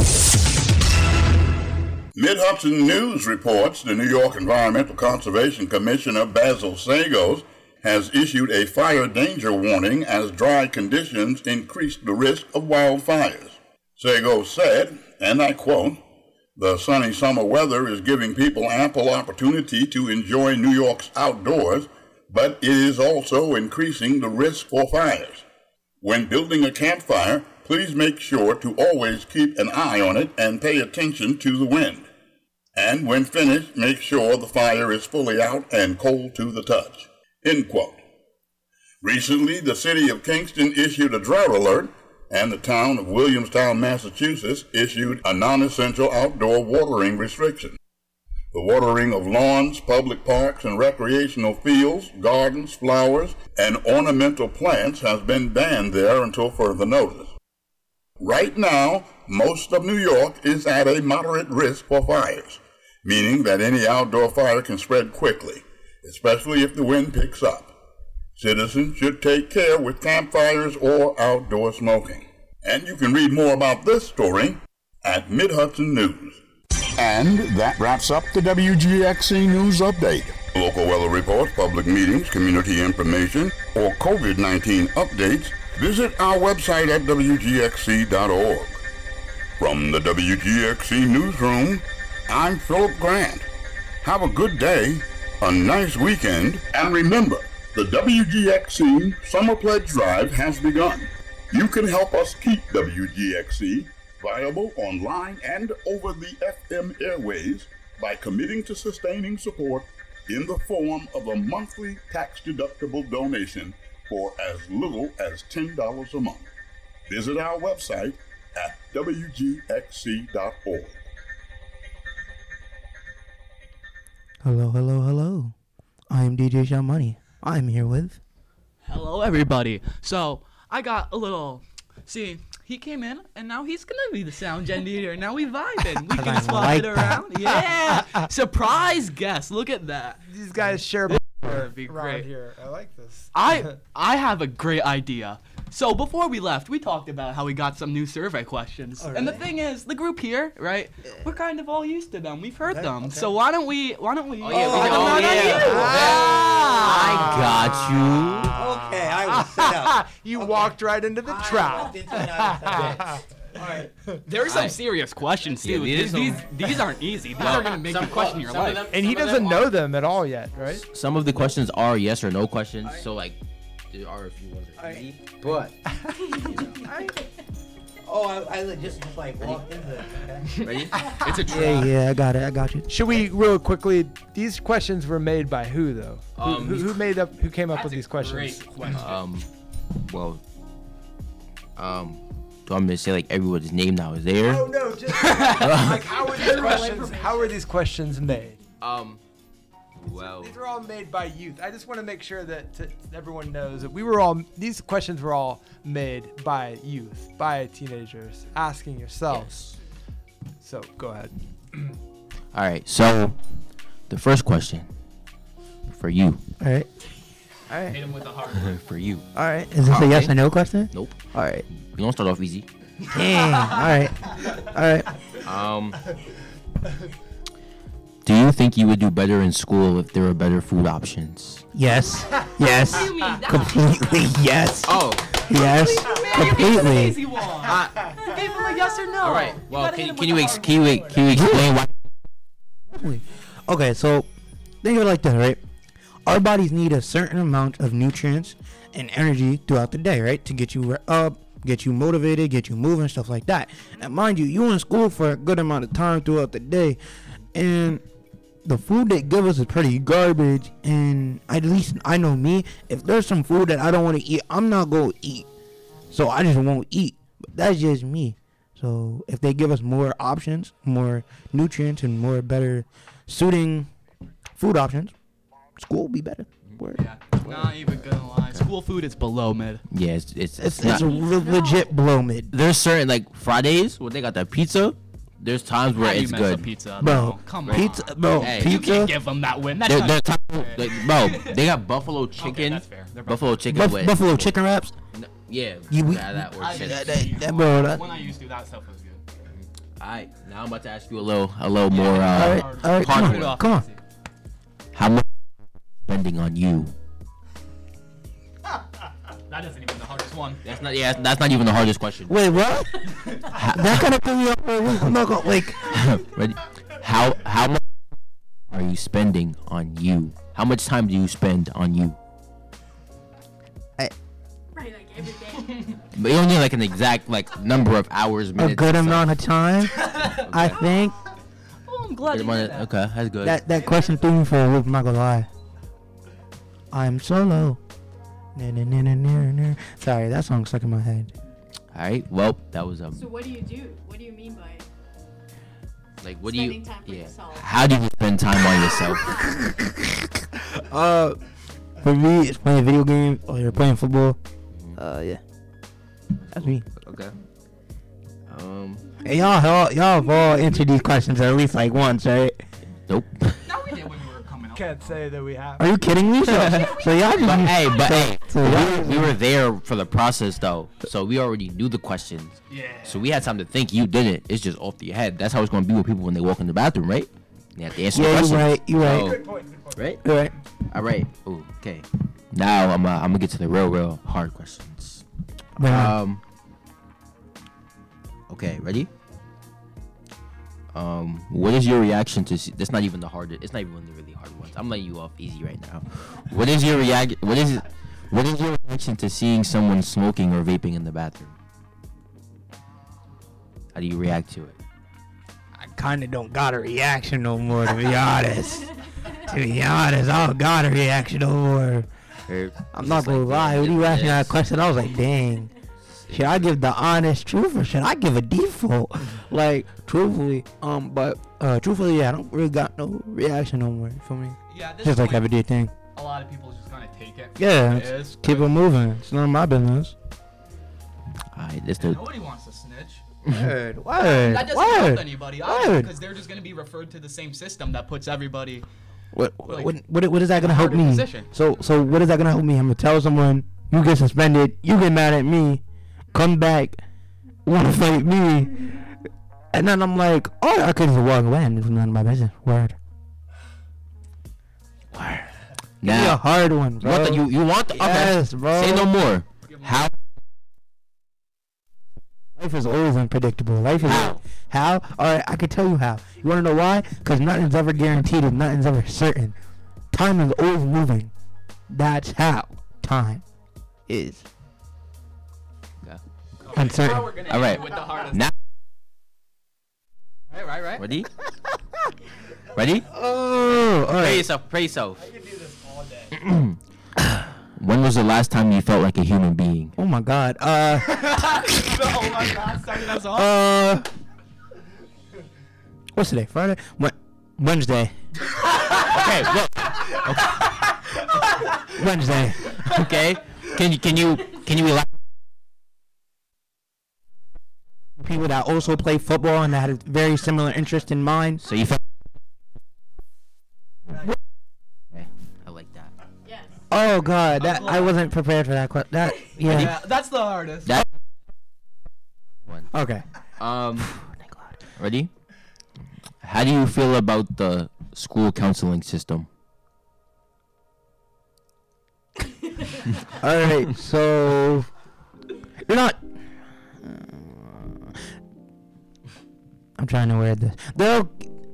[SPEAKER 11] Mid-Hudson News reports the New York Environmental Conservation Commissioner Basil Sagos has issued a fire danger warning as dry conditions increase the risk of wildfires. Sagos said, and I quote, "The sunny summer weather is giving people ample opportunity to enjoy New York's outdoors, but it is also increasing the risk for fires. When building a campfire, please make sure to always keep an eye on it and pay attention to the wind. And when finished, make sure the fire is fully out and cold to the touch," end quote. Recently, the city of Kingston issued a drought alert, and the town of Williamstown, Massachusetts, issued a non-essential outdoor watering restriction. The watering of lawns, public parks, and recreational fields, gardens, flowers, and ornamental plants has been banned there until further notice. Right now, most of New York is at a moderate risk for fires, meaning that any outdoor fire can spread quickly, especially if the wind picks up. Citizens should take care with campfires or outdoor smoking. And you can read more about this story at Mid-Hudson News. And that wraps up the WGXC News Update. Local weather reports, public meetings, community information, or COVID-19 updates, visit our website at WGXC.org. From the WGXC Newsroom, I'm Philip Grant. Have a good day, a nice weekend, and remember, the WGXC Summer Pledge Drive has begun. You can help us keep WGXC viable online and over the FM airways by committing to sustaining support in the form of a monthly tax-deductible donation for as little as $10 a month. Visit our website at WGXC.org.
[SPEAKER 5] Hello, hello, hello. I'm DJ Sean Money. I'm here with...
[SPEAKER 3] Hello, everybody. So, I got a little... See, he came in, and now he's going to be the sound engineer. Now we vibing. We can swap it around. Yeah. Surprise guest. Look at that.
[SPEAKER 13] These guys share
[SPEAKER 3] would be great.
[SPEAKER 13] Here. I like this.
[SPEAKER 3] I have a great idea. So before we left, we talked about how we got some new survey questions.
[SPEAKER 5] Oh, really?
[SPEAKER 3] And the thing is, the group here, right? We're kind of all used to them. We've heard them. Okay. So why don't we
[SPEAKER 2] Oh, yeah,
[SPEAKER 3] I
[SPEAKER 2] got you.
[SPEAKER 5] Okay, I was set up.
[SPEAKER 13] You walked right into the trap.
[SPEAKER 3] Alright. There's some serious questions too.
[SPEAKER 2] Yeah,
[SPEAKER 3] these aren't easy. These are gonna make you question your life.
[SPEAKER 13] And he doesn't know them at all yet, right?
[SPEAKER 2] Some of the questions are yes or no questions. So like, there are a few ones that are easy. But
[SPEAKER 5] I just like walked into it. Okay?
[SPEAKER 2] Ready? It's a trap.
[SPEAKER 5] Yeah, I got it. I got you.
[SPEAKER 13] Should we real quickly? These questions were made by who though? Who came up with these questions?
[SPEAKER 2] Great question. Do I want me to say like everyone's name now is there?
[SPEAKER 13] Oh no, just like how were these questions made?
[SPEAKER 2] Well,
[SPEAKER 13] these were all made by youth. I just want to make sure that everyone knows that these questions were all made by youth, by teenagers, asking yourselves. Yes. So go ahead.
[SPEAKER 2] All right. So the first question for you.
[SPEAKER 5] All right.
[SPEAKER 3] Hit him with a heart.
[SPEAKER 2] For you.
[SPEAKER 5] All right. Is this a yes or no question?
[SPEAKER 2] Nope.
[SPEAKER 5] All right.
[SPEAKER 2] We don't start off easy.
[SPEAKER 5] Damn. All right.
[SPEAKER 2] Do you think you would do better in school if there were better food options?
[SPEAKER 5] Yes. Yes.
[SPEAKER 3] What do you mean?
[SPEAKER 5] Completely yes.
[SPEAKER 2] Oh.
[SPEAKER 5] Yes. Completely.
[SPEAKER 15] even like yes or no.
[SPEAKER 2] All right. Well,
[SPEAKER 15] can
[SPEAKER 2] you explain why?
[SPEAKER 5] Okay, so think of it like this, right? Our bodies need a certain amount of nutrients and energy throughout the day, right? To get you up, get you motivated, get you moving, stuff like that. And mind you in school for a good amount of time throughout the day, and the food they give us is pretty garbage. And at least I know me, if there's some food that I don't want to eat, I'm not going to eat. So I just won't eat. But that's just me. So if they give us more options, more nutrients, and more better suiting food options, school will be better. Word.
[SPEAKER 3] Yeah, not even gonna lie. School food is below mid.
[SPEAKER 2] Yeah,
[SPEAKER 5] it's a legit below mid.
[SPEAKER 2] There's certain like Fridays where they got that pizza. There's times where it's good.
[SPEAKER 3] Pizza,
[SPEAKER 5] bro.
[SPEAKER 3] Come
[SPEAKER 5] pizza,
[SPEAKER 3] on.
[SPEAKER 5] bro.
[SPEAKER 2] Hey,
[SPEAKER 5] pizza.
[SPEAKER 3] You can't give them that win. That's
[SPEAKER 2] There's times, like, bro, they got buffalo chicken.
[SPEAKER 3] Okay, that's fair.
[SPEAKER 2] Buffalo chicken with
[SPEAKER 5] buffalo chicken wraps.
[SPEAKER 2] No, yeah, that or shit.
[SPEAKER 3] When I used to, that stuff was good.
[SPEAKER 2] Alright, now I'm about to ask you a little more
[SPEAKER 5] all right,
[SPEAKER 2] hardcore.
[SPEAKER 5] Come on.
[SPEAKER 2] How much spending on you?
[SPEAKER 3] That isn't even the hardest one.
[SPEAKER 2] That's not even the hardest question.
[SPEAKER 5] Wait, what? That kind of threw me off. I'm not gonna like.
[SPEAKER 2] Ready? How much are you spending on you? How much time do you spend on you?
[SPEAKER 12] Right, like every day.
[SPEAKER 2] But you don't need like an exact like number of hours, minutes.
[SPEAKER 5] A good amount of time,
[SPEAKER 2] Okay.
[SPEAKER 5] I think.
[SPEAKER 15] Oh, I'm glad you did that.
[SPEAKER 2] Okay, that's good.
[SPEAKER 5] That question threw me for a loop. I'm not gonna lie. I'm solo. Sorry, that song stuck in my head.
[SPEAKER 2] All right. Well, that was
[SPEAKER 12] So what do you do? What do you mean by
[SPEAKER 2] like what do you?
[SPEAKER 12] spending time for yourself?
[SPEAKER 2] How do you spend time on yourself?
[SPEAKER 5] For me, it's playing video games or you're playing football. Yeah, that's me.
[SPEAKER 2] Okay.
[SPEAKER 5] Hey, y'all have all answered these questions at least like once, right?
[SPEAKER 2] Nope.
[SPEAKER 3] No, we did when we were coming up.
[SPEAKER 13] Can't say that we have.
[SPEAKER 5] Are you kidding me? So y'all just.
[SPEAKER 2] We were there for the process though, so we already knew the questions.
[SPEAKER 3] Yeah.
[SPEAKER 2] So we had time to think. You didn't. It's just off your head. That's how it's gonna be with people when they walk in the bathroom, right? They have to answer the
[SPEAKER 5] Yeah,
[SPEAKER 2] questions.
[SPEAKER 5] you're right.
[SPEAKER 2] Oh,
[SPEAKER 5] Good point.
[SPEAKER 2] right?
[SPEAKER 5] You're right.
[SPEAKER 2] All right. Ooh, okay. Now I'm gonna get to the real hard questions. Okay, ready? What is your reaction to? That's not even the hardest. It's not even one of the really hard ones. I'm letting you off easy right now. What is your What is your reaction to seeing someone smoking or vaping in the bathroom? How do you react to it?
[SPEAKER 5] I kind of don't got a reaction no more, to be honest. To be honest, I don't got a reaction no more. I'm not gonna lie. When you asked me that question, I was like, dang. Should I give the honest truth or should I give a default? Like, truthfully, truthfully, yeah, I don't really got no reaction no more for me.
[SPEAKER 3] Yeah, at this
[SPEAKER 5] just like
[SPEAKER 3] point,
[SPEAKER 5] everyday thing.
[SPEAKER 3] A lot of people just kind of take it.
[SPEAKER 5] Yeah,
[SPEAKER 3] It is,
[SPEAKER 5] keep it moving. It's none of my business.
[SPEAKER 2] Alright, this the.
[SPEAKER 3] Nobody wants to snitch.
[SPEAKER 5] Word.
[SPEAKER 3] That doesn't help
[SPEAKER 5] Word.
[SPEAKER 3] anybody
[SPEAKER 5] Word.
[SPEAKER 3] because they're just going to be referred to the same system that puts everybody.
[SPEAKER 5] What is that gonna help
[SPEAKER 3] harder
[SPEAKER 5] me?
[SPEAKER 3] position.
[SPEAKER 5] So what is that gonna help me? I'm gonna tell someone you get suspended, you get mad at me, come back, wanna fight me, and then I'm like, oh, I could just walk away and it's none of my business. Word.
[SPEAKER 2] Now,
[SPEAKER 5] Give me a hard one, bro.
[SPEAKER 2] You want the, okay.
[SPEAKER 5] Yes, bro.
[SPEAKER 2] Say no more. How?
[SPEAKER 5] Life is always unpredictable. Life is how? Alright, I can tell you how. You wanna know why? Because nothing's ever guaranteed and nothing's ever certain. Time is always moving. That's how time is. Uncertain.
[SPEAKER 2] All right. Now.
[SPEAKER 3] Right.
[SPEAKER 2] Ready? Ready?
[SPEAKER 5] Oh, all right.
[SPEAKER 2] Pray yourself. Pray yourself. I can do this all day. When was the last time you felt like a human being?
[SPEAKER 5] Oh my God. What's today? Friday? Wednesday.
[SPEAKER 2] Okay. Look. Okay.
[SPEAKER 5] Wednesday.
[SPEAKER 2] Okay. Can you elaborate?
[SPEAKER 5] People that also play football and that had a very similar interest in mine.
[SPEAKER 2] So you felt. Okay. I like that.
[SPEAKER 12] Yes.
[SPEAKER 5] Oh God, that I wasn't prepared for that question. That
[SPEAKER 15] Yeah, that's the hardest.
[SPEAKER 2] That one.
[SPEAKER 5] Okay.
[SPEAKER 2] Ready? How do you feel about the school counseling system?
[SPEAKER 5] All right, so you're not. I'm trying to wear this. They're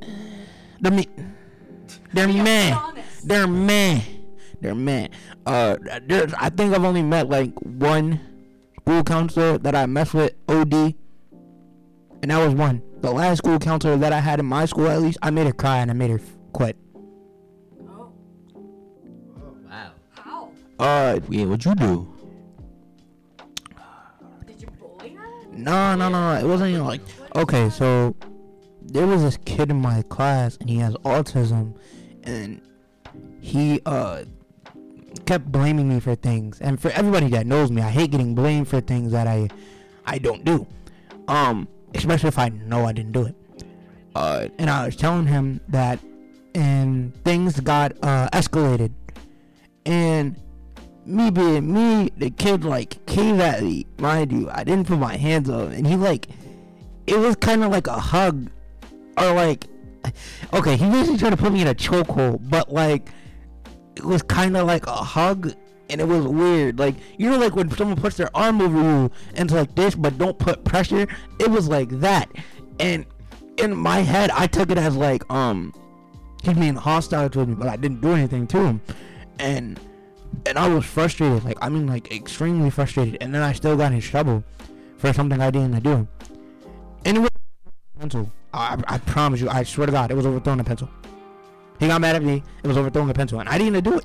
[SPEAKER 5] meh. I think I've only met like one school counselor that I messed with OD, and that was one. The last school counselor that I had in my school, at least, I made her cry and I made her quit.
[SPEAKER 2] Oh, wow.
[SPEAKER 7] How?
[SPEAKER 5] Yeah, what'd you do?
[SPEAKER 7] Did you bully her?
[SPEAKER 5] No. It wasn't even like. Okay, so there was this kid in my class, and he has autism, and he kept blaming me for things. And for everybody that knows me, I hate getting blamed for things that I don't do. Especially if I know I didn't do it. And I was telling him that, and things got escalated. And me being me, the kid like came at me, mind you. I didn't put my hands up, and he like, it was kind of like a hug, or like, okay, he basically tried to put me in a chokehold, but like, it was kind of like a hug, and it was weird. Like, you know, like when someone puts their arm over you and it's like this, but don't put pressure. It was like that, and in my head, I took it as like he's being hostile towards me, but I didn't do anything to him, and I was frustrated. Like, I mean, like extremely frustrated, and then I still got in trouble for something I didn't do. And it was a pencil. I promise you, I swear to God, it was overthrowing a pencil. He got mad at me. It was overthrowing a pencil, and I didn't do it.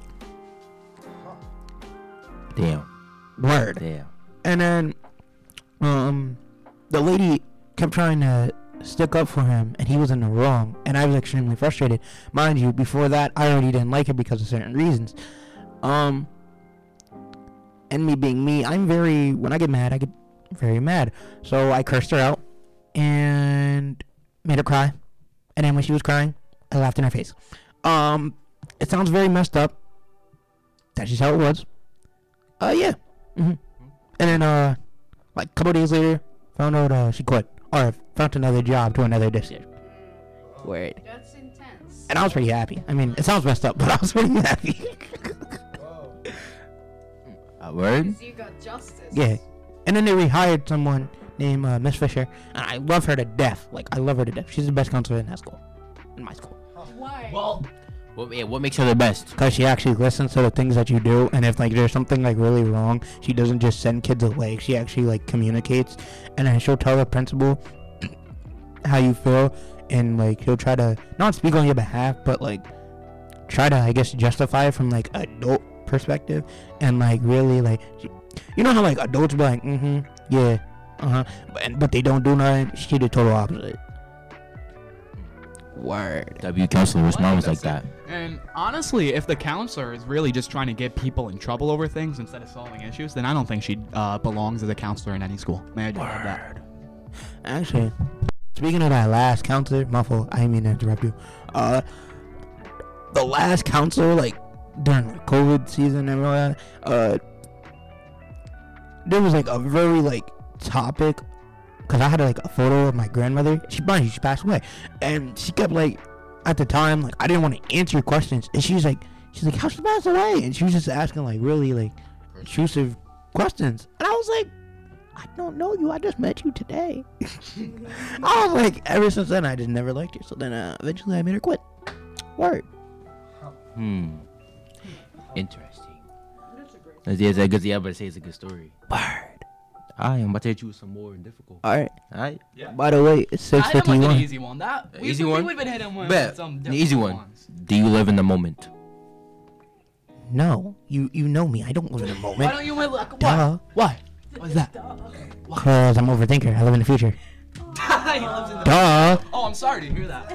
[SPEAKER 2] Damn.
[SPEAKER 5] Word.
[SPEAKER 2] Damn.
[SPEAKER 5] And then, the lady kept trying to stick up for him, and he was in the wrong, and I was extremely frustrated. Mind you, before that, I already didn't like her because of certain reasons. And me being me, when I get mad, I get very mad. So I cursed her out and made her cry. And then when she was crying, I laughed in her face. It sounds very messed up. That's just how it was. Yeah. And then, like a couple days later, found out she quit. Or found another job to another district. Word.
[SPEAKER 12] That's intense.
[SPEAKER 5] And I was pretty happy. I mean, it sounds messed up, but I was pretty happy.
[SPEAKER 2] Word?
[SPEAKER 12] You got justice.
[SPEAKER 5] Yeah. And then they rehired someone named Miss Fisher, and I love her to death. Like, I love her to death. She's the best counselor in that school. In my school.
[SPEAKER 12] Why?
[SPEAKER 2] Well, what makes her the best?
[SPEAKER 5] Because she actually listens to the things that you do, and if like there's something like really wrong, she doesn't just send kids away. She actually like communicates, and then she'll tell the principal how you feel, and like he'll try to not speak on your behalf, but like try to, I guess, justify it from like adult perspective, and like really like, you know how like adults be like, yeah, but they don't do nothing. She the total opposite. Word.
[SPEAKER 2] W counselor's mom was like that.
[SPEAKER 3] And honestly, if the counselor is really just trying to get people in trouble over things instead of solving issues, then I don't think she belongs as a counselor in any school. May I just add that?
[SPEAKER 5] Actually, speaking of that last counselor, muffle, I didn't mean to interrupt you. The last counselor, like during like COVID season and all that, there was like a very like topic. Cause I had like a photo of my grandmother. She passed away, and she kept like, at the time, like I didn't want to answer questions, and she's like, how she passed away, and she was just asking like really like intrusive questions, and I was like, I don't know you. I just met you today. I was like, ever since then, I just never liked her. So then eventually, I made her quit. Word.
[SPEAKER 2] Interesting. Is that good? Yeah, but say it's a good story.
[SPEAKER 5] Word.
[SPEAKER 2] I'm about to hit you with some more difficult.
[SPEAKER 5] Alright.
[SPEAKER 3] Yeah.
[SPEAKER 5] By the way, it's 6:51.
[SPEAKER 3] An easy one.
[SPEAKER 2] Easy one?
[SPEAKER 3] We've been hitting with some
[SPEAKER 2] the easy one.
[SPEAKER 3] ones.
[SPEAKER 2] Do you live in the moment?
[SPEAKER 5] No. You know me. I don't live in the moment.
[SPEAKER 3] Why don't you look? What?
[SPEAKER 5] Duh.
[SPEAKER 3] Why? What's that?
[SPEAKER 5] Because I'm overthinker. I live in the future.
[SPEAKER 3] He lives in the
[SPEAKER 5] Duh.
[SPEAKER 3] Oh, I'm sorry to hear that.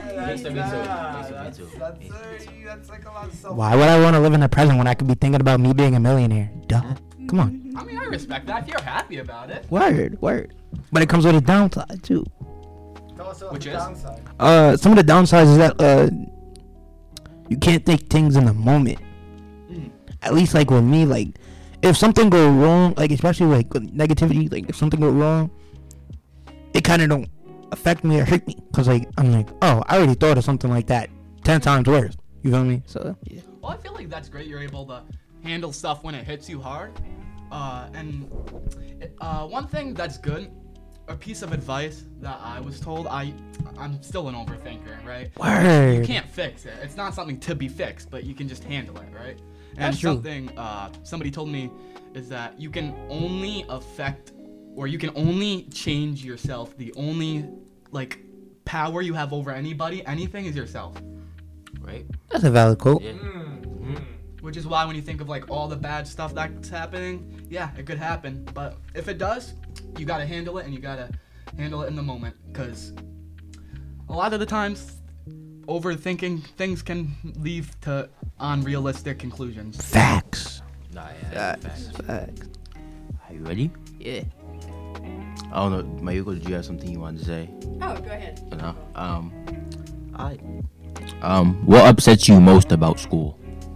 [SPEAKER 13] That's like a lot of self.
[SPEAKER 5] Why would I want to live in the present when I could be thinking about me being a millionaire? Duh. Come on.
[SPEAKER 3] I mean, I respect that if you're happy about it.
[SPEAKER 5] Word. But it comes with a downside too.
[SPEAKER 3] Which is?
[SPEAKER 5] Some of the downsides is that you can't think things in the moment. At least like with me, like if something goes wrong, like especially like with negativity, like if something goes wrong, it kind of don't affect me or hurt me, cause like I'm like, oh, I already thought of something like that 10 times worse. You feel me? So yeah.
[SPEAKER 3] Well, I feel like that's great. You're able to handle stuff when it hits you hard. And one thing that's good a piece of advice that I was told. I'm still an overthinker, right?
[SPEAKER 5] Word.
[SPEAKER 3] You can't fix it. It's not something to be fixed, but you can just handle it, right? And
[SPEAKER 5] That's true.
[SPEAKER 3] something somebody told me is that you can only affect, or you can only change yourself. The only like power you have over anything is yourself.
[SPEAKER 2] Right.
[SPEAKER 5] That's a valid quote.
[SPEAKER 2] Yeah.
[SPEAKER 3] Which is why when you think of like all the bad stuff that's happening, yeah, it could happen. But if it does, you gotta handle it, and you gotta handle it in the moment. Because a lot of the times, overthinking things can lead to unrealistic conclusions.
[SPEAKER 5] Facts.
[SPEAKER 2] Nah, yeah,
[SPEAKER 5] Facts.
[SPEAKER 2] Are you ready?
[SPEAKER 12] Yeah.
[SPEAKER 2] I don't know, Mayuko, did you have something you wanted to say?
[SPEAKER 12] Oh, go ahead.
[SPEAKER 2] No. What upsets you most about school?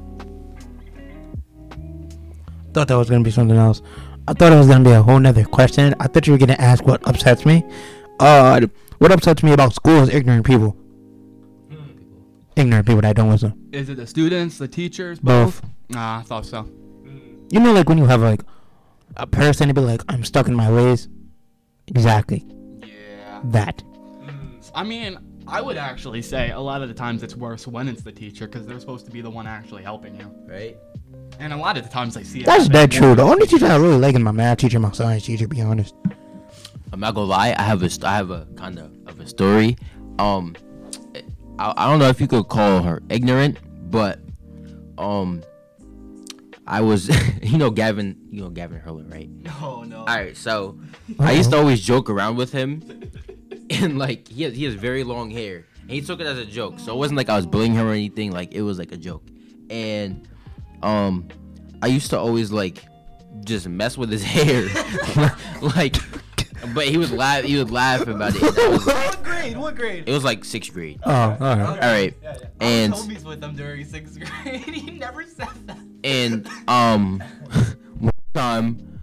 [SPEAKER 5] Thought that was gonna be something else. I thought it was gonna be a whole nother question. I thought you were gonna ask what upsets me. What upsets me about school is ignorant people. Ignorant people that don't listen.
[SPEAKER 3] Is it the students, the teachers,
[SPEAKER 5] Both.
[SPEAKER 3] Nah, I thought so.
[SPEAKER 5] You know, like when you have like a person to be like, I'm stuck in my ways. Exactly.
[SPEAKER 3] Yeah.
[SPEAKER 5] That.
[SPEAKER 3] I mean, I would actually say a lot of the times it's worse when it's the teacher, because they're supposed to be the one actually helping you.
[SPEAKER 2] Right.
[SPEAKER 3] And a lot of the times I see it.
[SPEAKER 5] That's
[SPEAKER 3] happen
[SPEAKER 5] dead true.
[SPEAKER 3] more.
[SPEAKER 5] The only teacher I really like is my math teacher, my science teacher, to be honest.
[SPEAKER 2] I'm not gonna lie, I have a kind of a story. I don't know if you could call her ignorant, but I was Gavin Hurler, right?
[SPEAKER 3] Oh no.
[SPEAKER 2] All right, so I used to always joke around with him, and like he has very long hair, and he took it as a joke, so it wasn't like I was bullying him or anything. Like it was like a joke, and I used to always like just mess with his hair, like. But he would laugh about it.
[SPEAKER 15] What grade?
[SPEAKER 2] It was like 6th grade.
[SPEAKER 5] Oh, all right.
[SPEAKER 2] All right.
[SPEAKER 15] Yeah.
[SPEAKER 2] And
[SPEAKER 15] I was homies with them during 6th grade. He never said that.
[SPEAKER 2] And one time,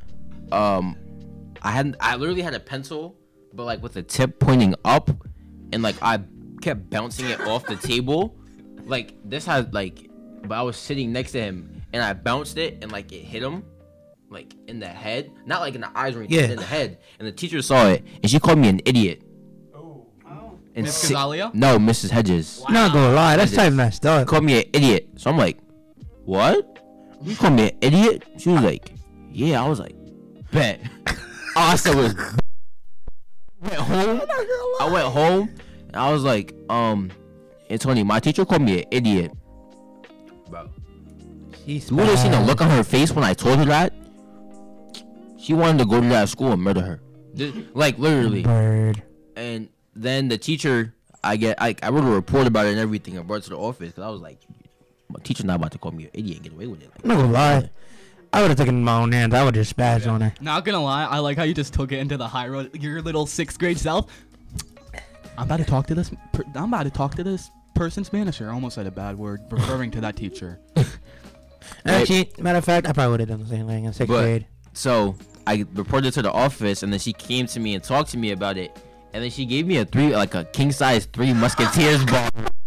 [SPEAKER 2] I literally had a pencil, but like with the tip pointing up, and like I kept bouncing it off the table, like this had like, but I was sitting next to him, and I bounced it, and like it hit him. Like in the head, not like in the eyes or anything,
[SPEAKER 5] Yeah.
[SPEAKER 2] in the head. And the teacher saw it, and she called me an idiot. And
[SPEAKER 3] Miss Cazalia?
[SPEAKER 2] No, Mrs. Hedges.
[SPEAKER 5] Not gonna lie, that's type messed up.
[SPEAKER 2] Called me an idiot. So I'm like, what? You called me an idiot? She was like, yeah. I was like, bet. All I said was, went home. I went home, and I was like, Antonio, my teacher called me an idiot. Bro. You would have seen the look on her face when I told her that. She wanted to go to that school and murder her. Like, literally.
[SPEAKER 5] Bird.
[SPEAKER 2] And then the teacher, I wrote a report about it and everything. I brought it to the office because I was like, my teacher's not about to call me an idiot and get away with it. Like,
[SPEAKER 5] I'm not gonna lie. I would have taken it in my own hands. I would just spaz on her.
[SPEAKER 15] Not gonna lie, I like how you just took it into the high road. Your little 6th grade self. I'm about to talk to this person's manager. I almost said a bad word, referring to that teacher.
[SPEAKER 5] Actually, matter of fact, I probably would have done the same thing in 6th grade.
[SPEAKER 2] So I reported it to the office, and then she came to me and talked to me about it, and then she gave me a king size 3 Musketeers bar.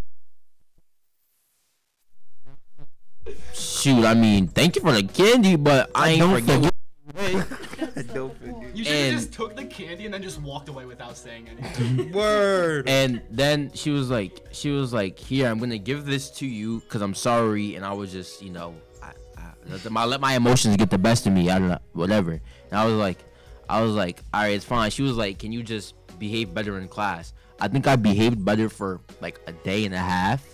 [SPEAKER 2] Shoot, I mean, thank you for the candy, but I ain't forget.
[SPEAKER 15] You should have just took the candy and then just walked away without saying anything.
[SPEAKER 5] Word.
[SPEAKER 2] And then she was like, here, I'm gonna give this to you because I'm sorry, and I was just, I let my emotions get the best of me. I don't know, whatever. And I was like, all right, it's fine. She was like, can you just behave better in class? I think I behaved better for like a day and a half,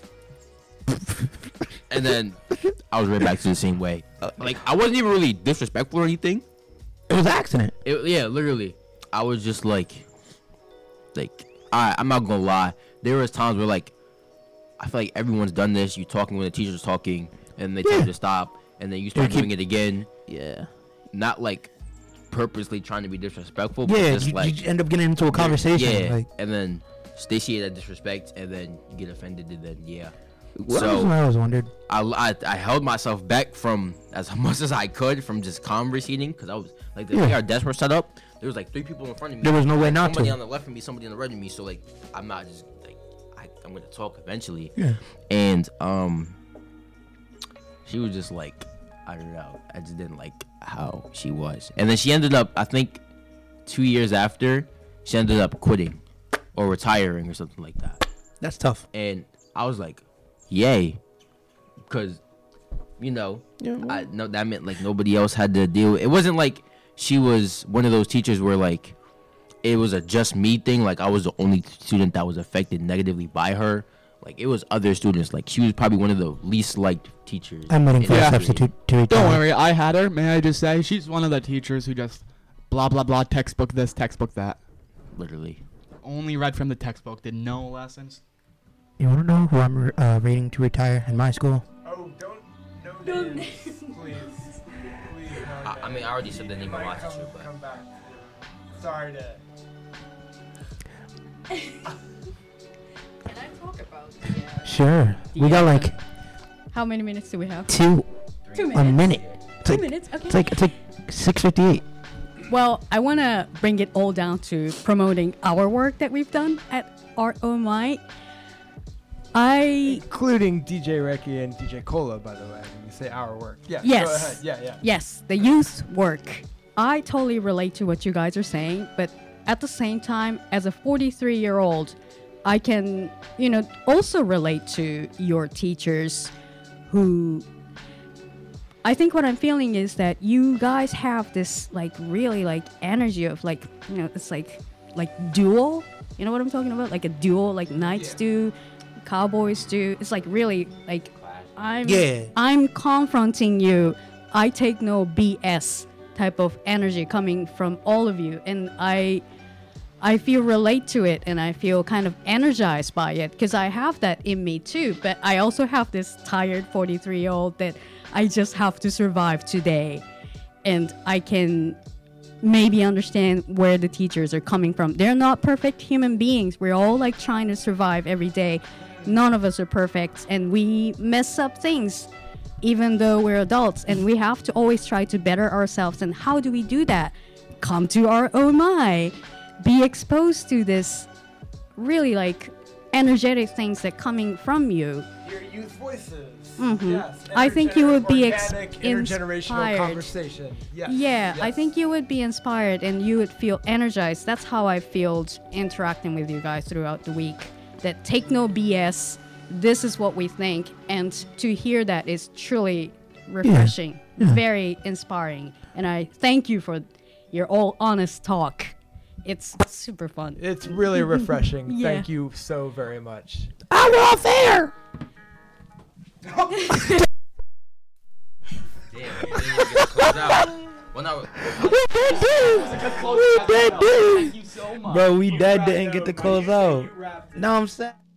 [SPEAKER 2] and then I was right back to the same way. Like I wasn't even really disrespectful or anything.
[SPEAKER 5] It was an accident.
[SPEAKER 2] Yeah, literally. I was just like, alright, I'm not gonna lie. There was times where like, I feel like everyone's done this. You talking when the teacher's talking, and they tell you to stop, and then you start doing it again. Yeah. Not like purposely trying to be disrespectful, but
[SPEAKER 5] Yeah,
[SPEAKER 2] just
[SPEAKER 5] you end up getting into a conversation.
[SPEAKER 2] Yeah,
[SPEAKER 5] Like,
[SPEAKER 2] and then satiate that disrespect, and then you get offended, and then yeah.
[SPEAKER 5] what was I always wondered?
[SPEAKER 2] I held myself back from as much as I could from just conversating because I was like the way our desks were set up. There was like 3 people in front of me.
[SPEAKER 5] There was no way not
[SPEAKER 2] somebody
[SPEAKER 5] to.
[SPEAKER 2] on the left of me, somebody on the right of me. So like I'm not just like I'm gonna talk eventually.
[SPEAKER 5] Yeah.
[SPEAKER 2] And she was just like, I don't know. I just didn't like how she was. And then she ended up, I think 2 years after, she ended up quitting or retiring or something like that.
[SPEAKER 5] That's tough.
[SPEAKER 2] And I was like, yay, because I know that meant like nobody else had to deal. It wasn't like she was one of those teachers where like it was a just me thing. Like I was the only student that was affected negatively by her. Like it was other students. Like she was probably one of the least liked teachers.
[SPEAKER 5] I'm waiting for a substitute to retire.
[SPEAKER 15] Don't worry, I had her. May I just say, she's one of the teachers who just blah blah blah, textbook this, textbook that.
[SPEAKER 2] Literally.
[SPEAKER 15] Only read from the textbook, did no lessons.
[SPEAKER 5] You want to know who I'm rating to retire in my school?
[SPEAKER 13] Oh, don't names, please.
[SPEAKER 2] I mean, I already said the name of my teacher, but.
[SPEAKER 13] Come back. Sorry to.
[SPEAKER 12] Can I talk about
[SPEAKER 5] Sure. We got like
[SPEAKER 12] how many minutes do we have?
[SPEAKER 5] 2
[SPEAKER 12] minutes.
[SPEAKER 5] A minute. It's
[SPEAKER 12] 2
[SPEAKER 5] like,
[SPEAKER 12] minutes. Okay.
[SPEAKER 5] It's like 6:58.
[SPEAKER 12] Well, I want to bring it all down to promoting our work that we've done at Art Oh My.
[SPEAKER 13] Including DJ Reki and DJ Cola, by the way. When you say our work. Yeah.
[SPEAKER 12] Yes.
[SPEAKER 13] Go ahead. Yeah.
[SPEAKER 12] Yes, the youth work. I totally relate to what you guys are saying, but at the same time, as a 43-year-old, I can, also relate to your teachers who... I think what I'm feeling is that you guys have this, like, really, like, energy of, like, it's like duel. You know what I'm talking about? Like a duel, like Knights do, Cowboys do. It's like really, like, I'm confronting you. I take no BS type of energy coming from all of you. And I feel relate to it, and I feel kind of energized by it because I have that in me too. But I also have this tired 43-year-old that I just have to survive today. And I can maybe understand where the teachers are coming from. They're not perfect human beings. We're all like trying to survive every day. None of us are perfect, and we mess up things even though we're adults, and we have to always try to better ourselves. And how do we do that? Come to our Oh My. Be exposed to this really like energetic things that coming from you.
[SPEAKER 13] Your youth voices.
[SPEAKER 12] Mm-hmm.
[SPEAKER 13] Yes.
[SPEAKER 12] I think you would be
[SPEAKER 13] intergenerational
[SPEAKER 12] inspired.
[SPEAKER 13] Conversation. Yes.
[SPEAKER 12] Yeah,
[SPEAKER 13] Yes.
[SPEAKER 12] I think you would be inspired and you would feel energized. That's how I feel interacting with you guys throughout the week. That take no BS. This is what we think, and to hear that is truly refreshing, very inspiring. And I thank you for your all honest talk. It's super fun.
[SPEAKER 13] It's really refreshing.
[SPEAKER 12] Yeah.
[SPEAKER 13] Thank you so very much.
[SPEAKER 5] I'm off air.
[SPEAKER 13] Bro, we dead didn't get to close out.
[SPEAKER 5] No, I'm sad.